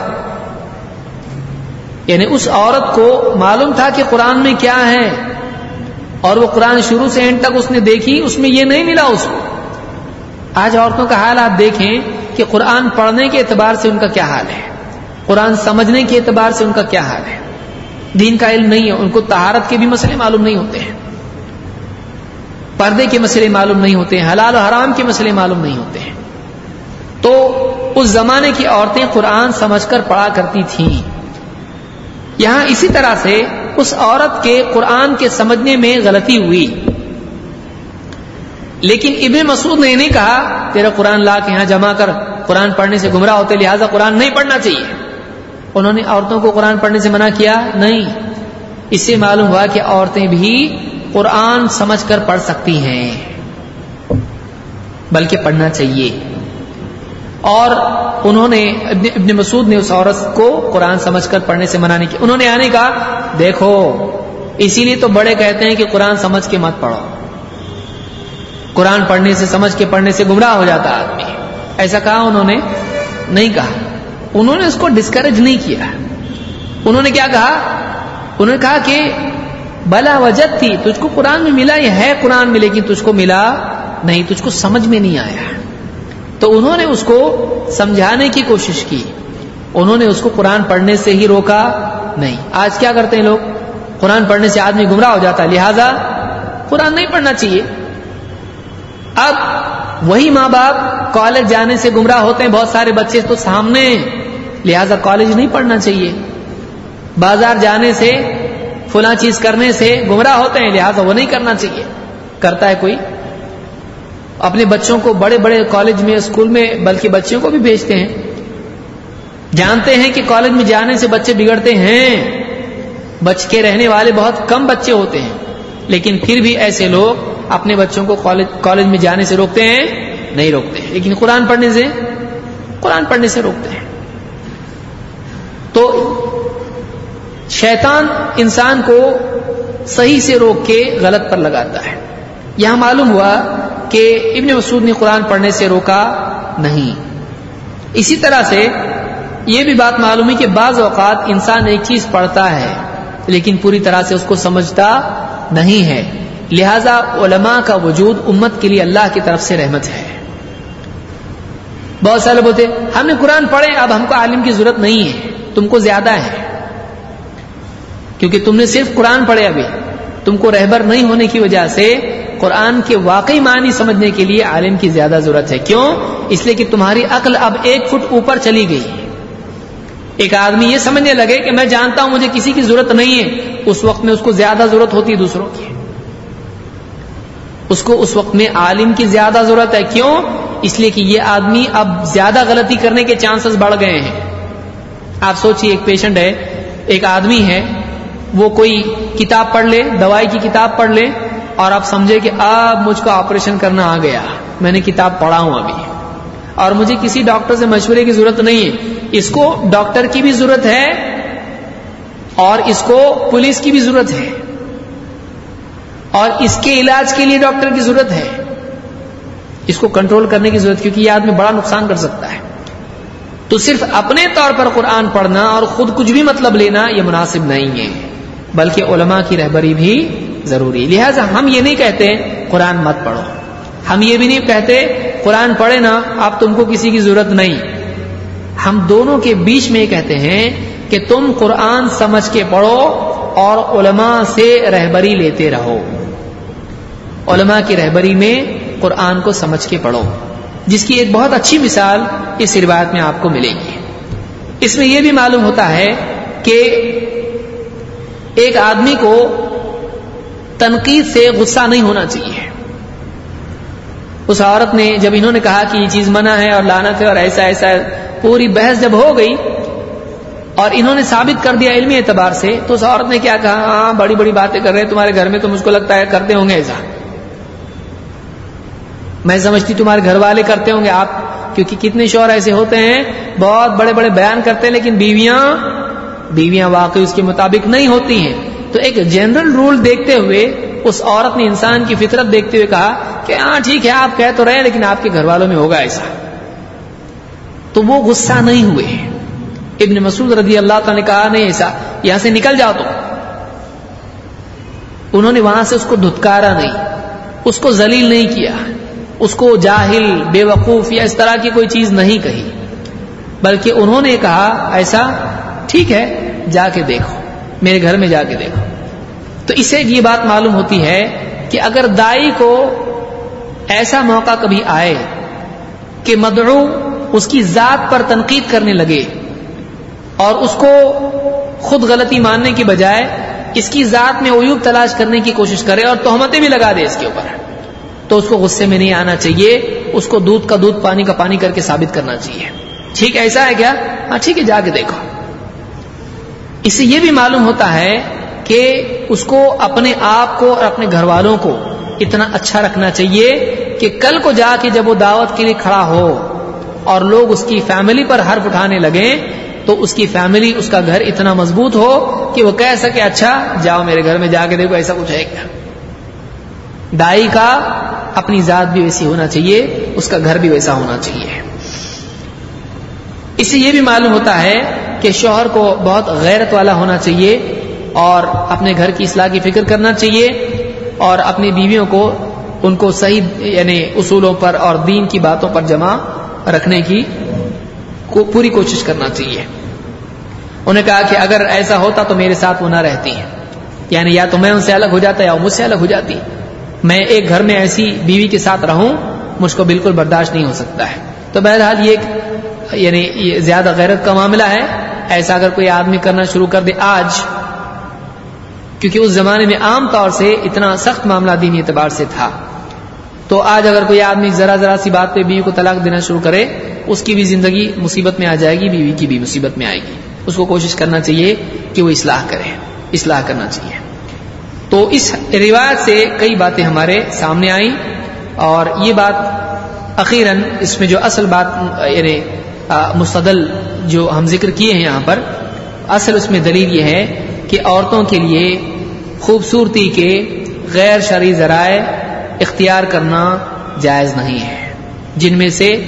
یعنی اس عورت کو معلوم تھا کہ قرآن میں کیا ہے، اور وہ قرآن شروع سے اینڈ تک اس نے دیکھی، اس میں یہ نہیں ملا اس کو. آج عورتوں کا حال آپ دیکھیں کہ قرآن پڑھنے کے اعتبار سے ان کا کیا حال ہے، قرآن سمجھنے کے اعتبار سے ان کا کیا حال ہے. دین کا علم نہیں ہے، ان کو طہارت کے بھی مسئلے معلوم نہیں ہوتے ہیں، پردے کے مسئلے معلوم نہیں ہوتے ہیں، حلال و حرام کے مسئلے معلوم نہیں ہوتے ہیں. تو اس زمانے کی عورتیں قرآن سمجھ کر پڑھا کرتی تھیں. یہاں اسی طرح سے اس عورت کے قرآن کے سمجھنے میں غلطی ہوئی، لیکن ابن مسعود نے نہیں کہا تیرا قرآن لا کے یہاں جمع کر، قرآن پڑھنے سے گمراہ ہوتے لہذا قرآن نہیں پڑھنا چاہیے. انہوں نے عورتوں کو قرآن پڑھنے سے منع کیا نہیں. اس سے معلوم ہوا کہ عورتیں بھی قرآن سمجھ کر پڑھ سکتی ہیں، بلکہ پڑھنا چاہیے. اور انہوں نے ابن مسعود نے اس عورت کو قرآن سمجھ کر پڑھنے سے منع نہیں کیا. انہوں نے آنے کہا دیکھو اسی لیے تو بڑے کہتے ہیں کہ قرآن سمجھ کے مت پڑھو، قرآن پڑھنے سے سمجھ کے پڑھنے سے گمراہ ہو جاتا آدمی. ایسا کہا انہوں نے نہیں کہا. انہوں نے اس کو ڈسکریج نہیں کیا. انہوں نے کیا کہا؟ انہوں نے کہا کہ بلا وجد تھی، تجھ کو قرآن میں ملا، یہ ہے قرآن میں، لیکن تجھ کو ملا نہیں، تجھ کو سمجھ میں نہیں آیا. تو انہوں نے اس کو سمجھانے کی کوشش کی، انہوں نے اس کو قرآن پڑھنے سے ہی روکا نہیں. آج کیا کرتے ہیں لوگ؟ قرآن پڑھنے سے آدمی گمراہ ہو جاتا ہے لہذا قرآن نہیں پڑھنا چاہیے. اب وہی ماں باپ کالج جانے سے گمراہ ہوتے ہیں، بہت سارے بچے تو سامنے، لہذا کالج نہیں پڑھنا چاہیے. بازار جانے سے فلاں چیز کرنے سے گمراہ ہوتے ہیں لہذا وہ نہیں کرنا چاہیے. کرتا ہے کوئی؟ اپنے بچوں کو بڑے بڑے کالج میں، اسکول میں، بلکہ بچوں کو بھی بھیجتے ہیں. جانتے ہیں کہ کالج میں جانے سے بچے بگڑتے ہیں، بچ کے رہنے والے بہت کم بچے ہوتے ہیں، لیکن پھر بھی ایسے لوگ اپنے بچوں کو کالج میں جانے سے روکتے ہیں؟ نہیں روکتے ہیں. لیکن قرآن پڑھنے سے روکتے ہیں. تو شیطان انسان کو صحیح سے روک کے غلط پر لگاتا ہے. یہاں معلوم ہوا کہ ابن مسعود نے قرآن پڑھنے سے روکا نہیں. اسی طرح سے یہ بھی بات معلوم ہے کہ بعض اوقات انسان ایک چیز پڑھتا ہے لیکن پوری طرح سے اس کو سمجھتا نہیں ہے، لہذا علماء کا وجود امت کے لیے اللہ کی طرف سے رحمت ہے. بہت سارے بولتے ہم نے قرآن پڑھے، اب ہم کو عالم کی ضرورت نہیں ہے، تم کو زیادہ ہے، کیونکہ تم نے صرف قرآن پڑھے. ابھی تم کو رہبر نہیں ہونے کی وجہ سے قرآن کے واقعی معنی سمجھنے کے لیے عالم کی زیادہ ضرورت ہے. کیوں؟ اس لیے کہ تمہاری عقل اب 1 فٹ اوپر چلی گئی. ایک آدمی یہ سمجھنے لگے کہ میں جانتا ہوں مجھے کسی کی ضرورت نہیں ہے، اس وقت میں اس کو زیادہ ضرورت ہوتی ہے دوسروں کی. اس کو اس وقت میں عالم کی زیادہ ضرورت ہے. کیوں؟ اس لیے کہ یہ آدمی اب زیادہ غلطی کرنے کے چانسز بڑھ گئے ہیں. آپ سوچئے ایک پیشنٹ ہے، ایک آدمی ہے، وہ کوئی کتاب پڑھ لے، دوائی کی کتاب پڑھ لے، اور آپ سمجھے کہ اب مجھ کو آپریشن کرنا آ گیا، میں نے کتاب پڑھا ہوں ابھی اور مجھے کسی ڈاکٹر سے مشورے کی ضرورت نہیں ہے. اس کو ڈاکٹر کی بھی ضرورت ہے اور اس کو پولیس کی بھی ضرورت ہے اور اس کے علاج کے لیے ڈاکٹر کی ضرورت ہے. اس کو کنٹرول کرنے کی ضرورت، کیونکہ یہ آدمی بڑا نقصان کر سکتا ہے. تو صرف اپنے طور پر قرآن پڑھنا اور خود کچھ بھی مطلب لینا یہ مناسب نہیں ہے، بلکہ علماء کی رہبری بھی ضروری. لہٰذا ہم یہ نہیں کہتے قرآن مت پڑھو، ہم یہ بھی نہیں کہتے قرآن پڑھے نا اب تم کو کسی کی ضرورت نہیں. ہم دونوں کے بیچ میں یہ کہتے ہیں کہ تم قرآن سمجھ کے پڑھو اور علماء سے رہبری لیتے رہو. علماء کی رہبری میں قرآن کو سمجھ کے پڑھو، جس کی ایک بہت اچھی مثال اس روایت میں آپ کو ملے گی. اس میں یہ بھی معلوم ہوتا ہے کہ ایک آدمی کو تنقید سے غصہ نہیں ہونا چاہیے. اس عورت نے جب انہوں نے کہا کہ یہ چیز منع ہے اور لعنت ہے اور ایسا ایسا، پوری بحث جب ہو گئی اور انہوں نے ثابت کر دیا علمی اعتبار سے، تو اس عورت نے کیا کہا، ہاں بڑی بڑی باتیں کر رہے ہیں تمہارے گھر میں، تو مجھ کو لگتا ہے کرتے ہوں گے ایسا. میں سمجھتی تمہارے گھر والے کرتے ہوں گے. آپ کیونکہ کتنے شوہر ایسے ہوتے ہیں بہت بڑے بڑے بیان کرتے ہیں لیکن بیویاں واقعی اس کے مطابق نہیں ہوتی ہیں. تو ایک جنرل رول دیکھتے ہوئے اس عورت نے انسان کی فطرت دیکھتے ہوئے کہا کہ ہاں ٹھیک ہے آپ کہہ تو رہے لیکن آپ کے گھر والوں میں ہوگا ایسا. تو وہ غصہ نہیں ہوئے. ابن مسعود رضی اللہ تعالی نے کہا نہیں ایسا، یہاں سے نکل جاؤ. تو انہوں نے وہاں سے اس کو دھتکارا نہیں، اس کو ذلیل نہیں کیا، اس کو جاہل بے وقوف یا اس طرح کی کوئی چیز نہیں کہی، بلکہ انہوں نے کہا ایسا ٹھیک ہے جا کے دیکھو، میرے گھر میں جا کے دیکھو. تو اس سے یہ بات معلوم ہوتی ہے کہ اگر داعی کو ایسا موقع کبھی آئے کہ مدعو اس کی ذات پر تنقید کرنے لگے اور اس کو خود غلطی ماننے کی بجائے اس کی ذات میں عیوب تلاش کرنے کی کوشش کرے اور تہمتیں بھی لگا دے اس کے اوپر، تو اس کو غصے میں نہیں آنا چاہیے. اس کو دودھ کا دودھ پانی کا پانی کر کے ثابت کرنا چاہیے. ٹھیک ہے ایسا ہے کیا، ہاں ٹھیک ہے جا کے دیکھو. اس سے یہ بھی معلوم ہوتا ہے کہ اس کو اپنے آپ کو اور اپنے گھر والوں کو اتنا اچھا رکھنا چاہیے کہ کل کو جا کے جب وہ دعوت کے لیے کھڑا ہو اور لوگ اس کی فیملی پر حرف اٹھانے لگیں تو اس کی فیملی، اس کا گھر اتنا مضبوط ہو کہ وہ کہہ سکے اچھا جاؤ میرے گھر میں جا کے دیکھو ایسا کچھ ہے کیا. داعی کا اپنی ذات بھی ویسی ہونا چاہیے، اس کا گھر بھی ویسا ہونا چاہیے. اس سے یہ بھی معلوم ہوتا ہے کہ شوہر کو بہت غیرت والا ہونا چاہیے اور اپنے گھر کی اصلاح کی فکر کرنا چاہیے اور اپنی بیویوں کو ان کو صحیح یعنی اصولوں پر اور دین کی باتوں پر جمع رکھنے کی پوری کوشش کرنا چاہیے. انہوں نے کہا کہ اگر ایسا ہوتا تو میرے ساتھ وہ نہ رہتی ہیں، یعنی یا تو میں ان سے الگ ہو جاتا یا وہ مجھ سے الگ ہو جاتی. میں ایک گھر میں ایسی بیوی کے ساتھ رہوں مجھ کو بالکل برداشت نہیں ہو سکتا ہے. تو بہرحال یہ زیادہ غیرت کا معاملہ ہے. ایسا اگر کوئی آدمی کرنا شروع کر دے آج، کیونکہ اس زمانے میں عام طور سے اتنا سخت معاملہ دینی اعتبار سے تھا، تو آج اگر کوئی آدمی ذرا سی بات پہ بیوی کو طلاق دینا شروع کرے اس کی بھی زندگی مصیبت میں آ جائے گی، بیوی کی بھی مصیبت میں آئے گی. اس کو کوشش کرنا چاہیے کہ وہ اصلاح کرنا چاہیے. تو اس روایت سے کئی باتیں ہمارے سامنے آئیں اور یہ بات اخیراً اس میں جو اصل بات یعنی مستدل جو ہم ذکر کیے ہیں یہاں پر، اصل اس میں دلیل یہ ہے کہ عورتوں کے لیے خوبصورتی کے غیر شرعی ذرائع اختیار کرنا جائز نہیں ہے، جن میں سے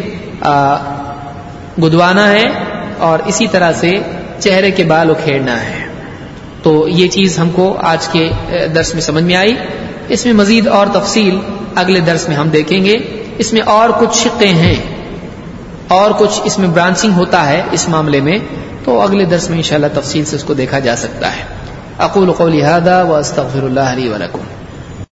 گدوانا ہے اور اسی طرح سے چہرے کے بال اکھیڑنا ہے. تو یہ چیز ہم کو آج کے درس میں سمجھ میں آئی. اس میں مزید اور تفصیل اگلے درس میں ہم دیکھیں گے. اس میں اور کچھ شقیں ہیں اور کچھ اس میں برانچنگ ہوتا ہے اس معاملے میں، تو اگلے درس میں انشاءاللہ تفصیل سے اس کو دیکھا جا سکتا ہے. اقول قولی ھذا واستغفر اللہ لی ولکم.